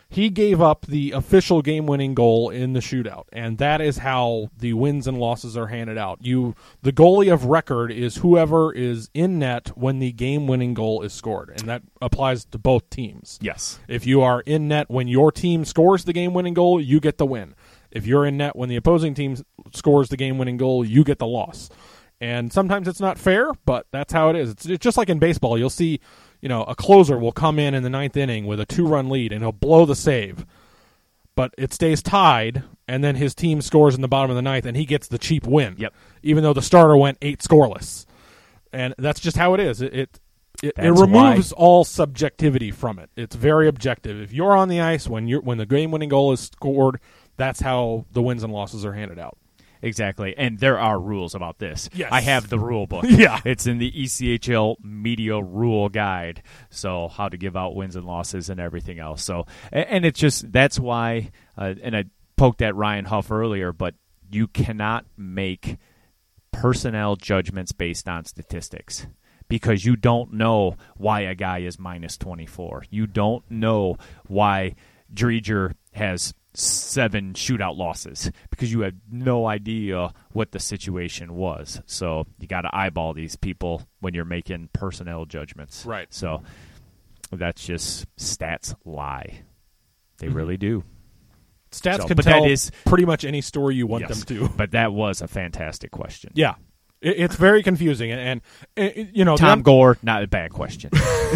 he gave up the official game-winning goal in the shootout, and that is how the wins and losses are handed out. The goalie of record is whoever is in net when the game-winning goal is scored, and that applies to both teams. Yes. If you are in net when your team scores the game-winning goal, you get the win. If you're in net when the opposing team scores the game-winning goal, you get the loss. And sometimes it's not fair, but that's how it is. It's just like in baseball. You'll see, a closer will come in the ninth inning with a 2-run lead, and he'll blow the save. But it stays tied, and then his team scores in the bottom of the ninth, and he gets the cheap win. Yep. Even though the starter went 8 scoreless. And that's just how it is. It removes all subjectivity from it. It's very objective. If you're on the ice when the game-winning goal is scored, that's how the wins and losses are handed out. Exactly, and there are rules about this. Yes. I have the rule book. Yeah. It's in the ECHL Media Rule Guide, so how to give out wins and losses and everything else. So, and it's just, that's why, and I poked at Ryan Huff earlier, but you cannot make personnel judgments based on statistics because you don't know why a guy is minus 24. You don't know why Dreger has 7 shootout losses because you have no idea what the situation was. So you got to eyeball these people when you're making personnel judgments. Right. So that's just stats lie. They really do. Stats can tell pretty much any story you want them to. But that was a fantastic question. Yeah. It's very confusing. And Tom Gore, not a bad question.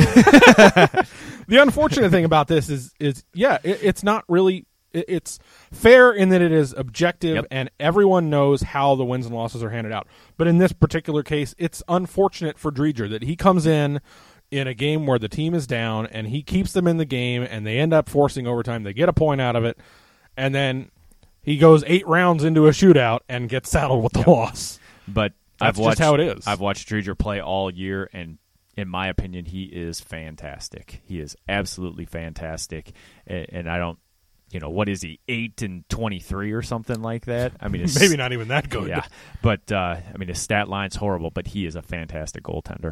The unfortunate thing about this is it's not really. It's fair in that it is objective and everyone knows how the wins and losses are handed out. But in this particular case, it's unfortunate for Dreger that he comes in a game where the team is down and he keeps them in the game and they end up forcing overtime. They get a point out of it, and then he goes 8 rounds into a shootout and gets saddled with the loss. But that's just how it is. I've watched Dreger play all year, and in my opinion, he is fantastic. He is absolutely fantastic, and I don't. What is he, 8-23 or something like that? I mean, maybe not even that good. Yeah, but his stat line's horrible, but he is a fantastic goaltender.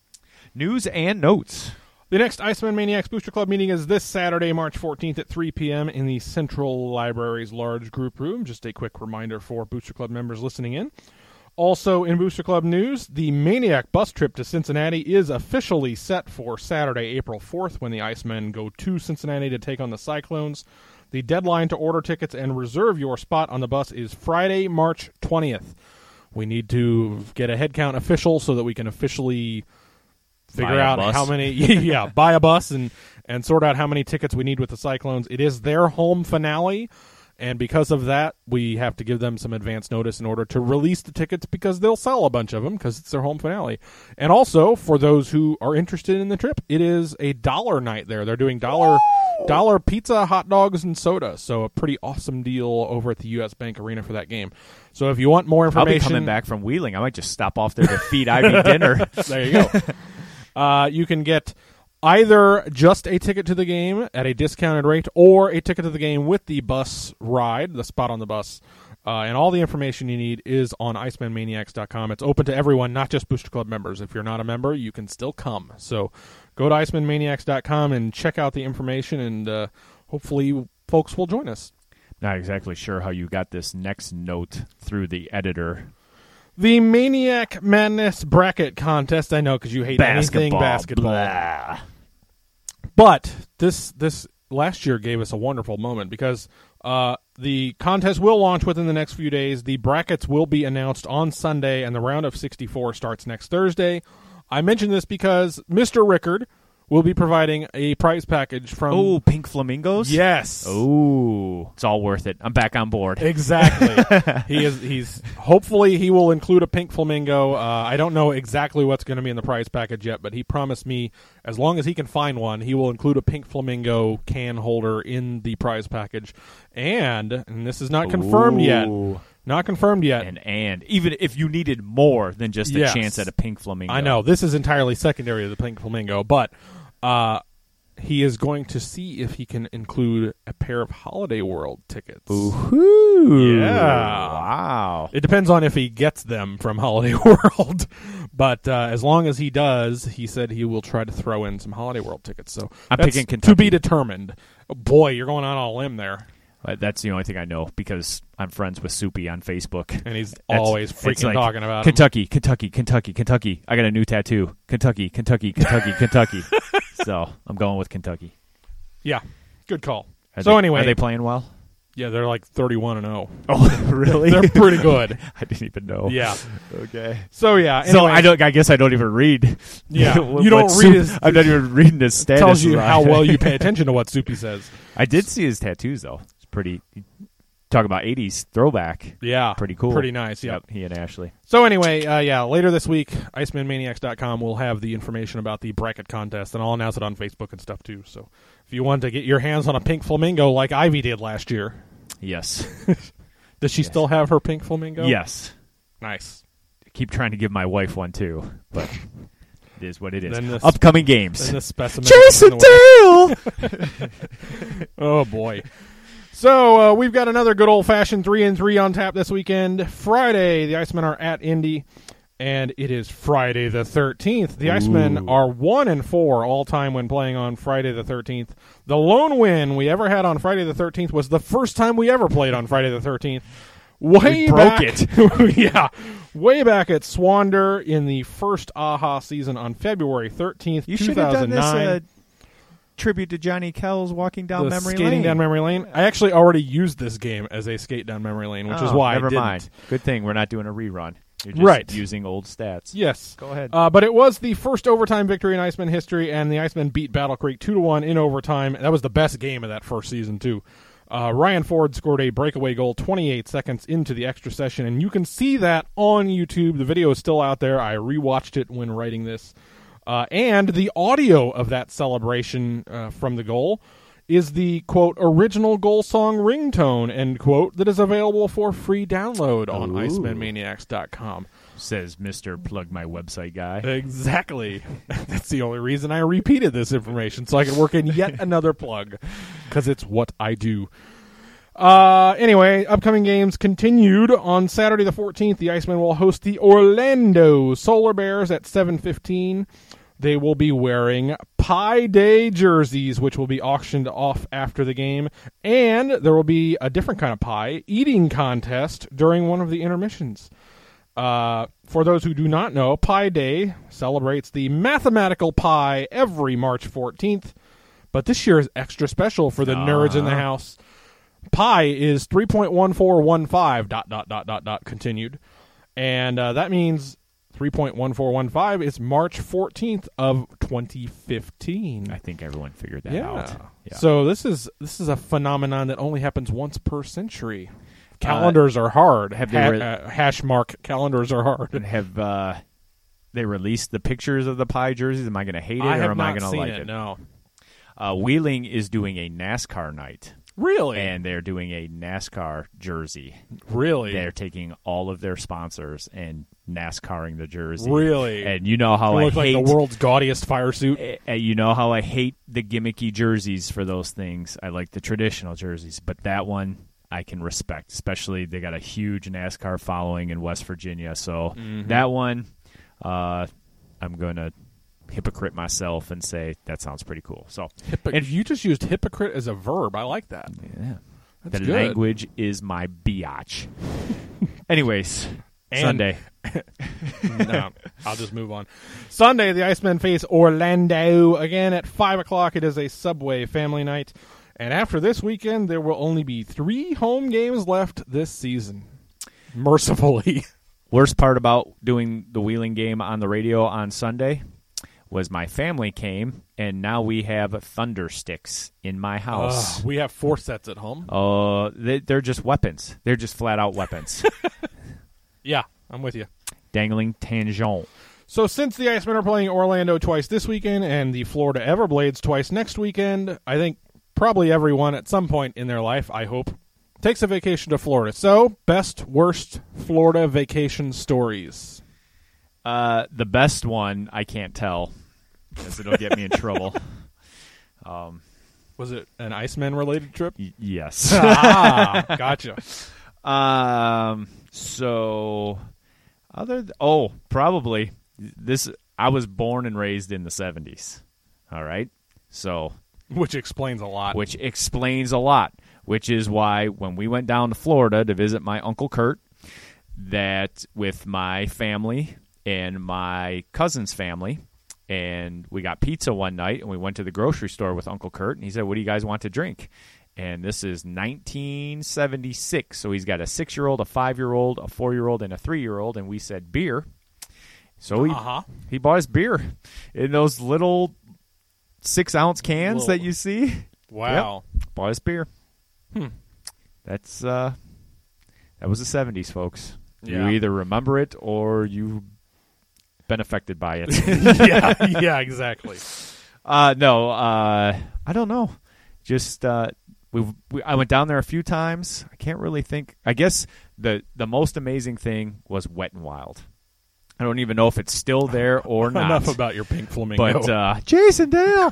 News and notes. The next Iceman Maniacs Booster Club meeting is this Saturday, March 14th at 3 p.m. in the Central Library's large group room. Just a quick reminder for Booster Club members listening in. Also in Booster Club news, the Maniac bus trip to Cincinnati is officially set for Saturday, April 4th, when the Icemen go to Cincinnati to take on the Cyclones. The deadline to order tickets and reserve your spot on the bus is Friday, March 20th. We need to get a headcount official so that we can officially figure out how many, buy a bus and sort out how many tickets we need with the Cyclones. It is their home finale, and because of that, we have to give them some advance notice in order to release the tickets because they'll sell a bunch of them because it's their home finale. And also, for those who are interested in the trip, it is a $1 night there. They're doing dollar pizza, hot dogs, and soda. So a pretty awesome deal over at the U.S. Bank Arena for that game. So if you want more information... I'll be coming back from Wheeling. I might just stop off there to feed Ivy dinner. There you go. You can get either just a ticket to the game at a discounted rate or a ticket to the game with the bus ride, the spot on the bus. And all the information you need is on IcemanManiacs.com. It's open to everyone, not just Booster Club members. If you're not a member, you can still come. So go to IcemanManiacs.com and check out the information, and hopefully folks will join us. Not exactly sure how you got this next note through the editor. The Maniac Madness Bracket Contest. I know because you hate anything basketball. Blah. But this last year gave us a wonderful moment because the contest will launch within the next few days. The brackets will be announced on Sunday, and the round of 64 starts next Thursday. I mention this because Mr. Rickard will be providing a prize package from... Oh, Pink Flamingos? Yes. Oh, it's all worth it. I'm back on board. Exactly. He's hopefully he will include a pink flamingo. I don't know exactly what's going to be in the prize package yet, but he promised me as long as he can find one, he will include a pink flamingo can holder in the prize package. And this is not confirmed yet. Not confirmed yet. And even if you needed more than just a chance at a pink flamingo. I know. This is entirely secondary to the pink flamingo, but he is going to see if he can include a pair of Holiday World tickets. Ooh. Yeah. Wow. It depends on if he gets them from Holiday World. But as long as he does, he said he will try to throw in some Holiday World tickets. So I'm picking Kentucky. To be determined. Boy, you're going on a limb there. That's the only thing I know because I'm friends with Soupy on Facebook. And he's always freaking like, talking about Kentucky, Kentucky, Kentucky, Kentucky. I got a new tattoo. Kentucky, Kentucky, Kentucky, Kentucky. So I'm going with Kentucky. Yeah, good call. Are they playing well? Yeah, they're like 31-0. Oh, really? They're pretty good. I didn't even know. Yeah. Okay. So yeah. Anyway, So I guess I don't even read. Yeah. You don't read his. I'm not even reading his status. Tells you how well you pay attention to what Soupy says. I did see his tattoos though. It's pretty. Talk about 80s throwback. Yeah. Pretty cool. Pretty nice. Yep. He and Ashley. So anyway, later this week, IcemanManiacs.com will have the information about the bracket contest, and I'll announce it on Facebook and stuff too. So if you want to get your hands on a pink flamingo like Ivy did last year. Yes. Does she still have her pink flamingo? Yes. Nice. I keep trying to give my wife one too, but it is what it is. Then Upcoming games. Then the specimen. Jason Dale! Oh, boy. So we've got another good old-fashioned 3-3 on tap this weekend. Friday, the Icemen are at Indy, and it is Friday the 13th. The Icemen are 1-4 all-time when playing on Friday the 13th. The lone win we ever had on Friday the 13th was the first time we ever played on Friday the 13th. We broke it. Yeah. Way back at Swander in the first AHA season on February 13th, 2009. You should have done this tribute to Johnny Kells walking down memory lane. Skating down memory lane. I actually already used this game as a skate down memory lane, which is why never I didn't. mind. Good thing we're not doing a rerun. You're just using old stats. Yes. Go ahead. But it was the first overtime victory in Iceman history, and the Icemen beat Battle Creek 2-1 in overtime. That was the best game of that first season, too. Ryan Ford scored a breakaway goal 28 seconds into the extra session, and you can see that on YouTube. The video is still out there. I rewatched it when writing this. And the audio of that celebration from the goal is the, quote, original goal song ringtone, end quote, that is available for free download on IcemanManiacs.com. Says Mr. Plug My Website guy. Exactly. That's the only reason I repeated this information, so I could work in yet another plug, because it's what I do. Anyway, upcoming games continued. On Saturday the 14th, the Icemen will host the Orlando Solar Bears at 7:15. They will be wearing Pie Day jerseys, which will be auctioned off after the game. And there will be a different kind of pie eating contest during one of the intermissions. For those who do not know, Pi Day celebrates the mathematical pi every March 14th. But this year is extra special for the nerds in the house. Pi is 3.1415, ... continued. And that means 3.1415 is March 14th of 2015. I think everyone figured that out. Yeah. So this is a phenomenon that only happens once per century. Calendars are hard. Hash mark calendars are hard. Have they released the pictures of the pie jerseys? Am I going to hate it or am I going to like it? No. Wheeling is doing a NASCAR night. Really? And they're doing a NASCAR jersey. Really? They're taking all of their sponsors and NASCARing the jersey. Really? And you know how I hate like the world's gaudiest fire suit. You know how I hate the gimmicky jerseys for those things. I like the traditional jerseys, but that one I can respect. Especially they got a huge NASCAR following in West Virginia, so that one I'm going to hypocrite myself and say that sounds pretty cool. So and you just used hypocrite as a verb. I like that. Yeah. That's the good. language is my biatch. Anyways, Sunday. No, I'll just move on. Sunday, the Icemen face Orlando again at 5 o'clock. It is a Subway family night. And after this weekend, there will only be 3 home games left this season. Mercifully. Worst part about doing the Wheeling game on the radio on Sunday was my family came, and now we have thunder sticks in my house. We have 4 sets at home. They're just weapons. They're just flat-out weapons. Yeah, I'm with you. Dangling tangent. So since the Icemen are playing Orlando twice this weekend and the Florida Everblades twice next weekend, I think probably everyone at some point in their life, I hope, takes a vacation to Florida. So, best, worst Florida vacation stories. The best one, I can't tell, because it'll get me in trouble. Was it an Iceman-related trip? Yes. Gotcha. So, probably this. I was born and raised in the 70s. All right, so Which explains a lot. Which explains a lot. Which is why when we went down to Florida to visit my Uncle Kurt, that with my family and my cousin's family, and we got pizza one night, and we went to the grocery store with Uncle Kurt, and he said, "What do you guys want to drink?" And this is 1976, so he's got a 6-year-old, a 5-year-old, a 4-year-old, and a 3-year-old, and we said beer. So he bought his beer in those little 6-ounce cans that you see. Wow. Yep. Bought his beer. That's that was the 70s, folks. Yeah. You either remember it or you've been affected by it. yeah, exactly. No, I don't know. Just I went down there a few times. I can't really think. I guess the most amazing thing was Wet and Wild. I don't even know if it's still there or not. Enough about your pink flamingo. But Jason Dale.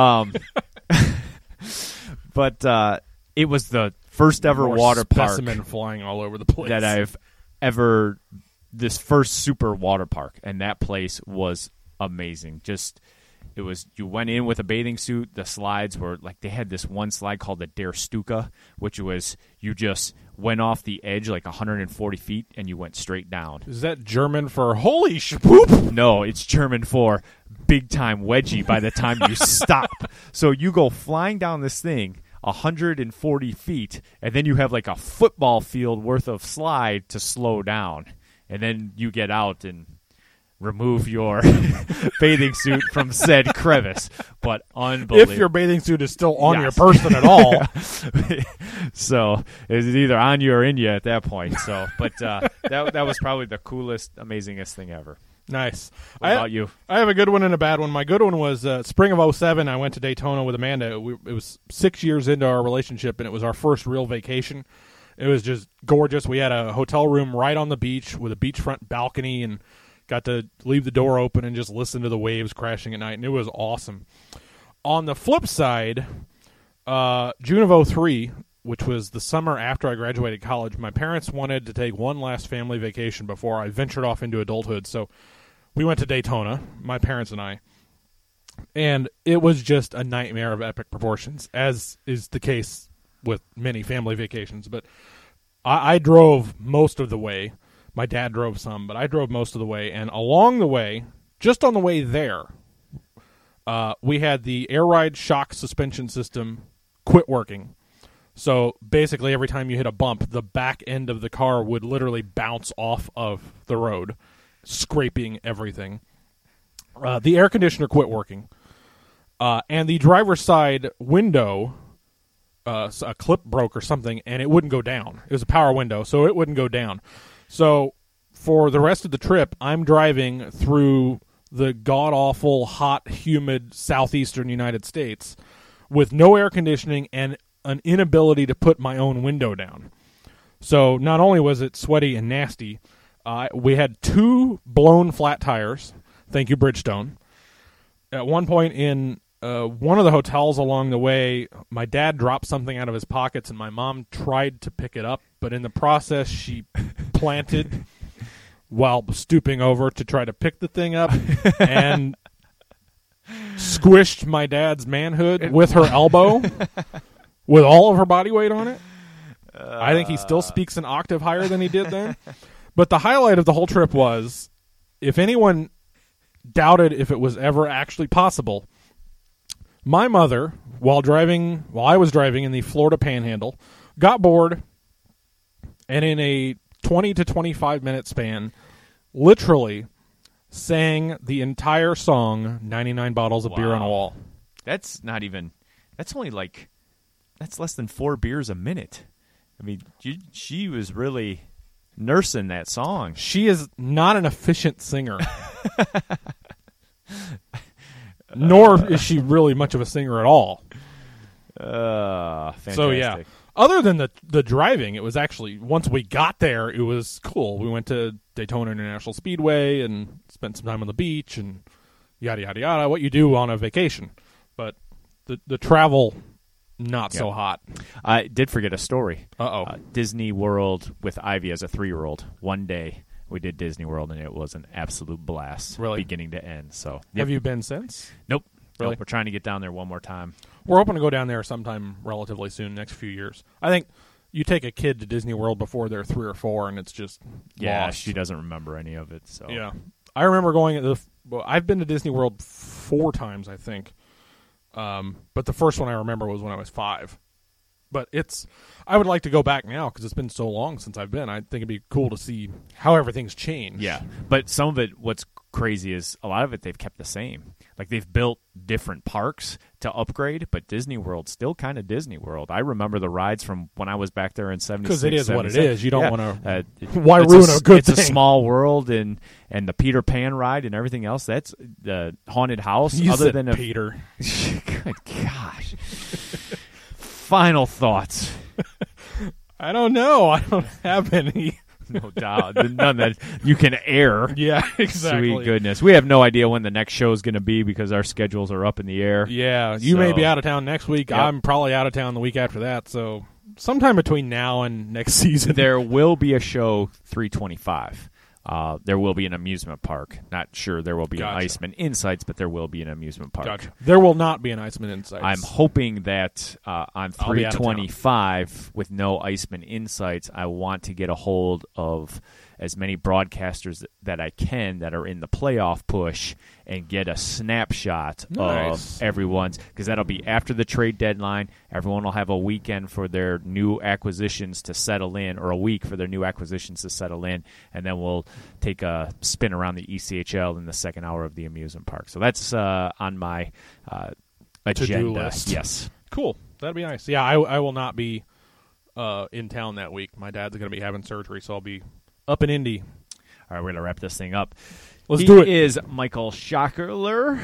But it was the first ever More water park specimen flying all over the place that I've ever. This first super water park, and that place was amazing. Just it was. You went in with a bathing suit. The slides were like they had this one slide called the Der Stuka, which was you just went off the edge like 140 feet and you went straight down. Is that German for holy shpoop? No, it's German for big time wedgie by the time you stop. So you go flying down this thing 140 feet, and then you have like a football field worth of slide to slow down. And then you get out and remove your bathing suit from said crevice. But unbelievable. If your bathing suit is still on your person at all. So it's either on you or in you at that point. So, but that was probably the coolest, amazingest thing ever. Nice. What about you? I have a good one and a bad one. My good one was spring of 2007. I went to Daytona with Amanda. It was 6 years into our relationship, and it was our first real vacation. It was just gorgeous. We had a hotel room right on the beach with a beachfront balcony and got to leave the door open and just listen to the waves crashing at night, and it was awesome. On the flip side, June of 2003, which was the summer after I graduated college, my parents wanted to take one last family vacation before I ventured off into adulthood. So we went to Daytona, my parents and I, and it was just a nightmare of epic proportions, as is the case with many family vacations. But I drove most of the way. My dad drove some, but I drove most of the way. And along the way, just on the way there, we had the air ride shock suspension system quit working. So basically every time you hit a bump, the back end of the car would literally bounce off of the road, scraping everything. The air conditioner quit working. And the driver's side window, a clip broke or something, and it wouldn't go down. It was a power window, so it wouldn't go down. So for the rest of the trip, I'm driving through the god-awful, hot, humid southeastern United States with no air conditioning and an inability to put my own window down. So not only was it sweaty and nasty, we had 2 blown flat tires. Thank you, Bridgestone. At one point in one of the hotels along the way, my dad dropped something out of his pockets, and my mom tried to pick it up, but in the process, she planted while stooping over to try to pick the thing up and squished my dad's manhood with her elbow with all of her body weight on it. I think he still speaks an octave higher than he did then. But the highlight of the whole trip was, if anyone doubted if it was ever actually possible, my mother, while I was driving in the Florida Panhandle, got bored, and in a 20 to 25 minute span, literally sang the entire song, 99 Bottles of Beer on a Wall. That's less than 4 beers a minute. I mean, she was really nursing that song. She is not an efficient singer. Nor is she really much of a singer at all. Fantastic. So, yeah. Other than the driving, it was actually, once we got there, it was cool. We went to Daytona International Speedway and spent some time on the beach and yada, yada, yada, what you do on a vacation. But the travel, not so hot. I did forget a story. Uh-oh. Disney World with Ivy as a 3-year-old. One day we did Disney World, and it was an absolute blast. Really? Beginning to end. So, Have you been since? Nope. Really? Nope, we're trying to get down there one more time. We're hoping to go down there sometime relatively soon, next few years. I think you take a kid to Disney World before they're 3 or 4, and it's just lost. She doesn't remember any of it. So Yeah. I remember going I've been to Disney World 4 times, I think. But the first one I remember was when I was 5. But I would like to go back now because it's been so long since I've been. I think it'd be cool to see how everything's changed. Yeah, but some of it, what's crazy is a lot of it they've kept the same. Like they've built different parks to upgrade, but Disney World's still kind of Disney World. I remember the rides from when I was back there in 76. Because it is what it is. You don't want to. Why ruin a good thing? It's a small world, and the Peter Pan ride and everything else. That's the haunted house. You other said than Peter. Good gosh. Final thoughts. I don't know. I don't have any. No doubt. None that you can air. Yeah, exactly. Sweet goodness. We have no idea when the next show is going to be because our schedules are up in the air. Yeah, you may be out of town next week. Yep. I'm probably out of town the week after that. So sometime between now and next season. There will be a show 325. There will be an amusement park. Not sure there will be an Iceman Insights, but there will be an amusement park. Gotcha. There will not be an Iceman Insights. I'm hoping that on 325 with no Iceman Insights, I want to get a hold of as many broadcasters that I can that are in the playoff push and get a snapshot of everyone's, because that'll be after the trade deadline. Everyone will have a weekend for their new acquisitions to settle in, or a week for their new acquisitions to settle in, and then we'll take a spin around the ECHL in the second hour of the amusement park. So that's on my agenda. To-do list. Yes. Cool. That'd be nice. Yeah, I will not be in town that week. My dad's going to be having surgery, so I'll be up in Indy. All right, we're going to wrap this thing up. Let's do it. He is Michael Schockler.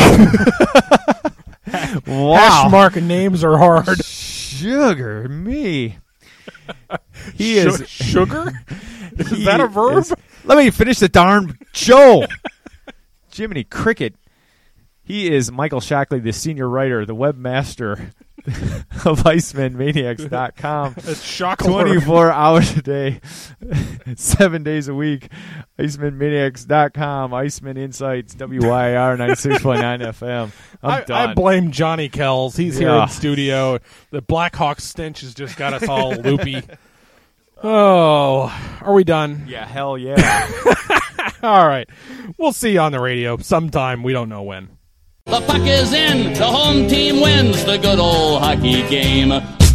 Wow. Hash mark names are hard. Sugar me. He is sugar? Is that a verb? Let me finish the darn show. Jiminy Cricket. He is Michael Shockley, the senior writer, the webmaster of IcemanManiacs.com. It's Shockler. 24 hours a day, 7 days a week. IcemanManiacs.com, Iceman Insights, WYR 96.9 FM. I'm done. I blame Johnny Kells. He's here in studio. The Blackhawks stench has just got us all loopy. Oh, are we done? Yeah, hell yeah. All right. We'll see you on the radio sometime. We don't know when. The puck is in, the home team wins the good old hockey game.